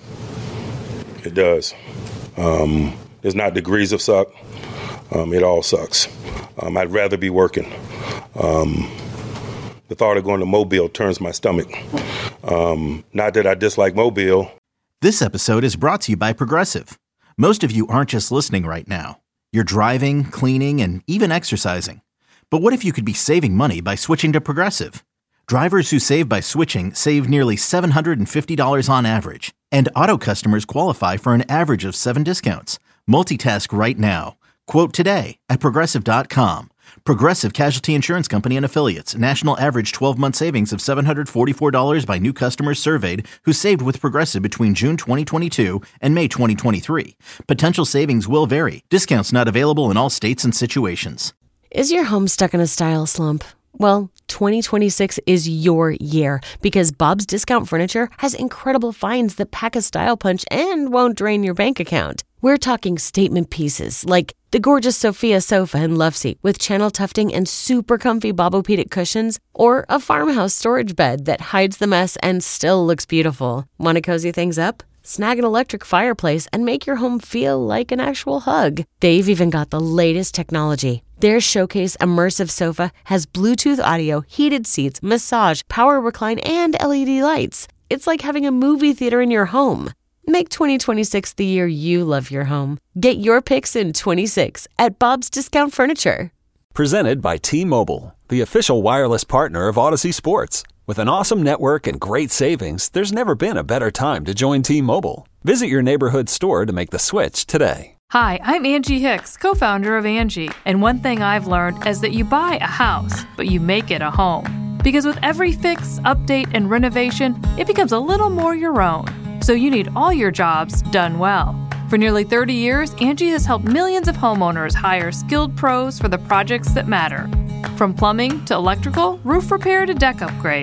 [SPEAKER 4] It does. Um, there's not degrees of suck. Um, it all sucks. Um, I'd rather be working. Um, the thought of going to Mobile turns my stomach. Um, not that I dislike Mobile.
[SPEAKER 1] This episode is brought to you by Progressive. Most of you aren't just listening right now. You're driving, cleaning, and even exercising. But what if you could be saving money by switching to Progressive? Drivers who save by switching save nearly seven hundred fifty dollars on average. And auto customers qualify for an average of seven discounts. Multitask right now. Quote today at Progressive dot com. Progressive Casualty Insurance Company and Affiliates. National average twelve-month savings of seven hundred forty-four dollars by new customers surveyed who saved with Progressive between June twenty twenty-two and May twenty twenty-three. Potential savings will vary. Discounts not available in all states and situations.
[SPEAKER 2] Is your home stuck in a style slump? Well, twenty twenty-six is your year because Bob's Discount Furniture has incredible finds that pack a style punch and won't drain your bank account. We're talking statement pieces like the gorgeous Sophia sofa and love seat with channel tufting and super comfy Bobopedic cushions, or a farmhouse storage bed that hides the mess and still looks beautiful. Want to cozy things up? Snag an electric fireplace and make your home feel like an actual hug. They've even got the latest technology. Their Showcase Immersive Sofa has Bluetooth audio, heated seats, massage, power recline, and L E D lights. It's like having a movie theater in your home. Make twenty twenty-six the year you love your home. Get your picks in twenty-six at Bob's Discount Furniture.
[SPEAKER 3] Presented by T-Mobile, the official wireless partner of Odyssey Sports. With an awesome network and great savings, there's never been a better time to join T-Mobile. Visit your neighborhood store to make the switch today.
[SPEAKER 14] Hi, I'm Angie Hicks, co-founder of Angie. And one thing I've learned is that you buy a house, but you make it a home. Because with every fix, update, and renovation, it becomes a little more your own. So you need all your jobs done well. For nearly thirty years, Angie has helped millions of homeowners hire skilled pros for the projects that matter. From plumbing to electrical, roof repair to deck upgrades.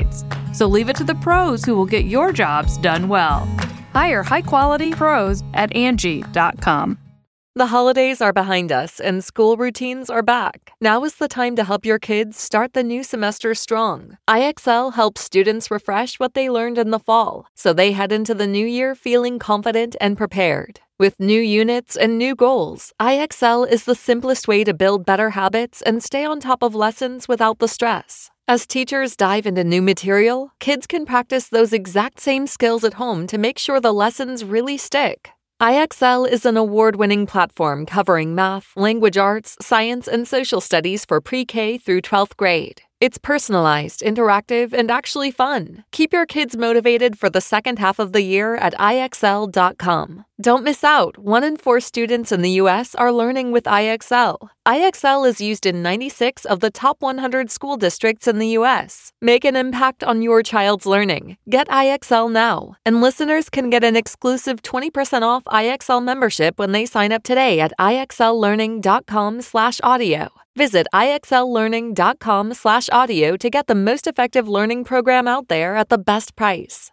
[SPEAKER 14] So leave it to the pros who will get your jobs done well. Hire high-quality pros at Angie dot com.
[SPEAKER 15] The holidays are behind us and school routines are back. Now is the time to help your kids start the new semester strong. I X L helps students refresh what they learned in the fall, so they head into the new year feeling confident and prepared. With new units and new goals, I X L is the simplest way to build better habits and stay on top of lessons without the stress. As teachers dive into new material, kids can practice those exact same skills at home to make sure the lessons really stick. I X L is an award-winning platform covering math, language arts, science, and social studies for pre-K through twelfth grade. It's personalized, interactive, and actually fun. Keep your kids motivated for the second half of the year at I X L dot com. Don't miss out. One in four students in the U S are learning with I X L. I X L is used in ninety-six of the top one hundred school districts in the U S. Make an impact on your child's learning. Get I X L now. And listeners can get an exclusive twenty percent off I X L membership when they sign up today at I X L learning dot com slash audio. Visit I X L learning dot com slash audio to get the most effective learning program out there at the best price.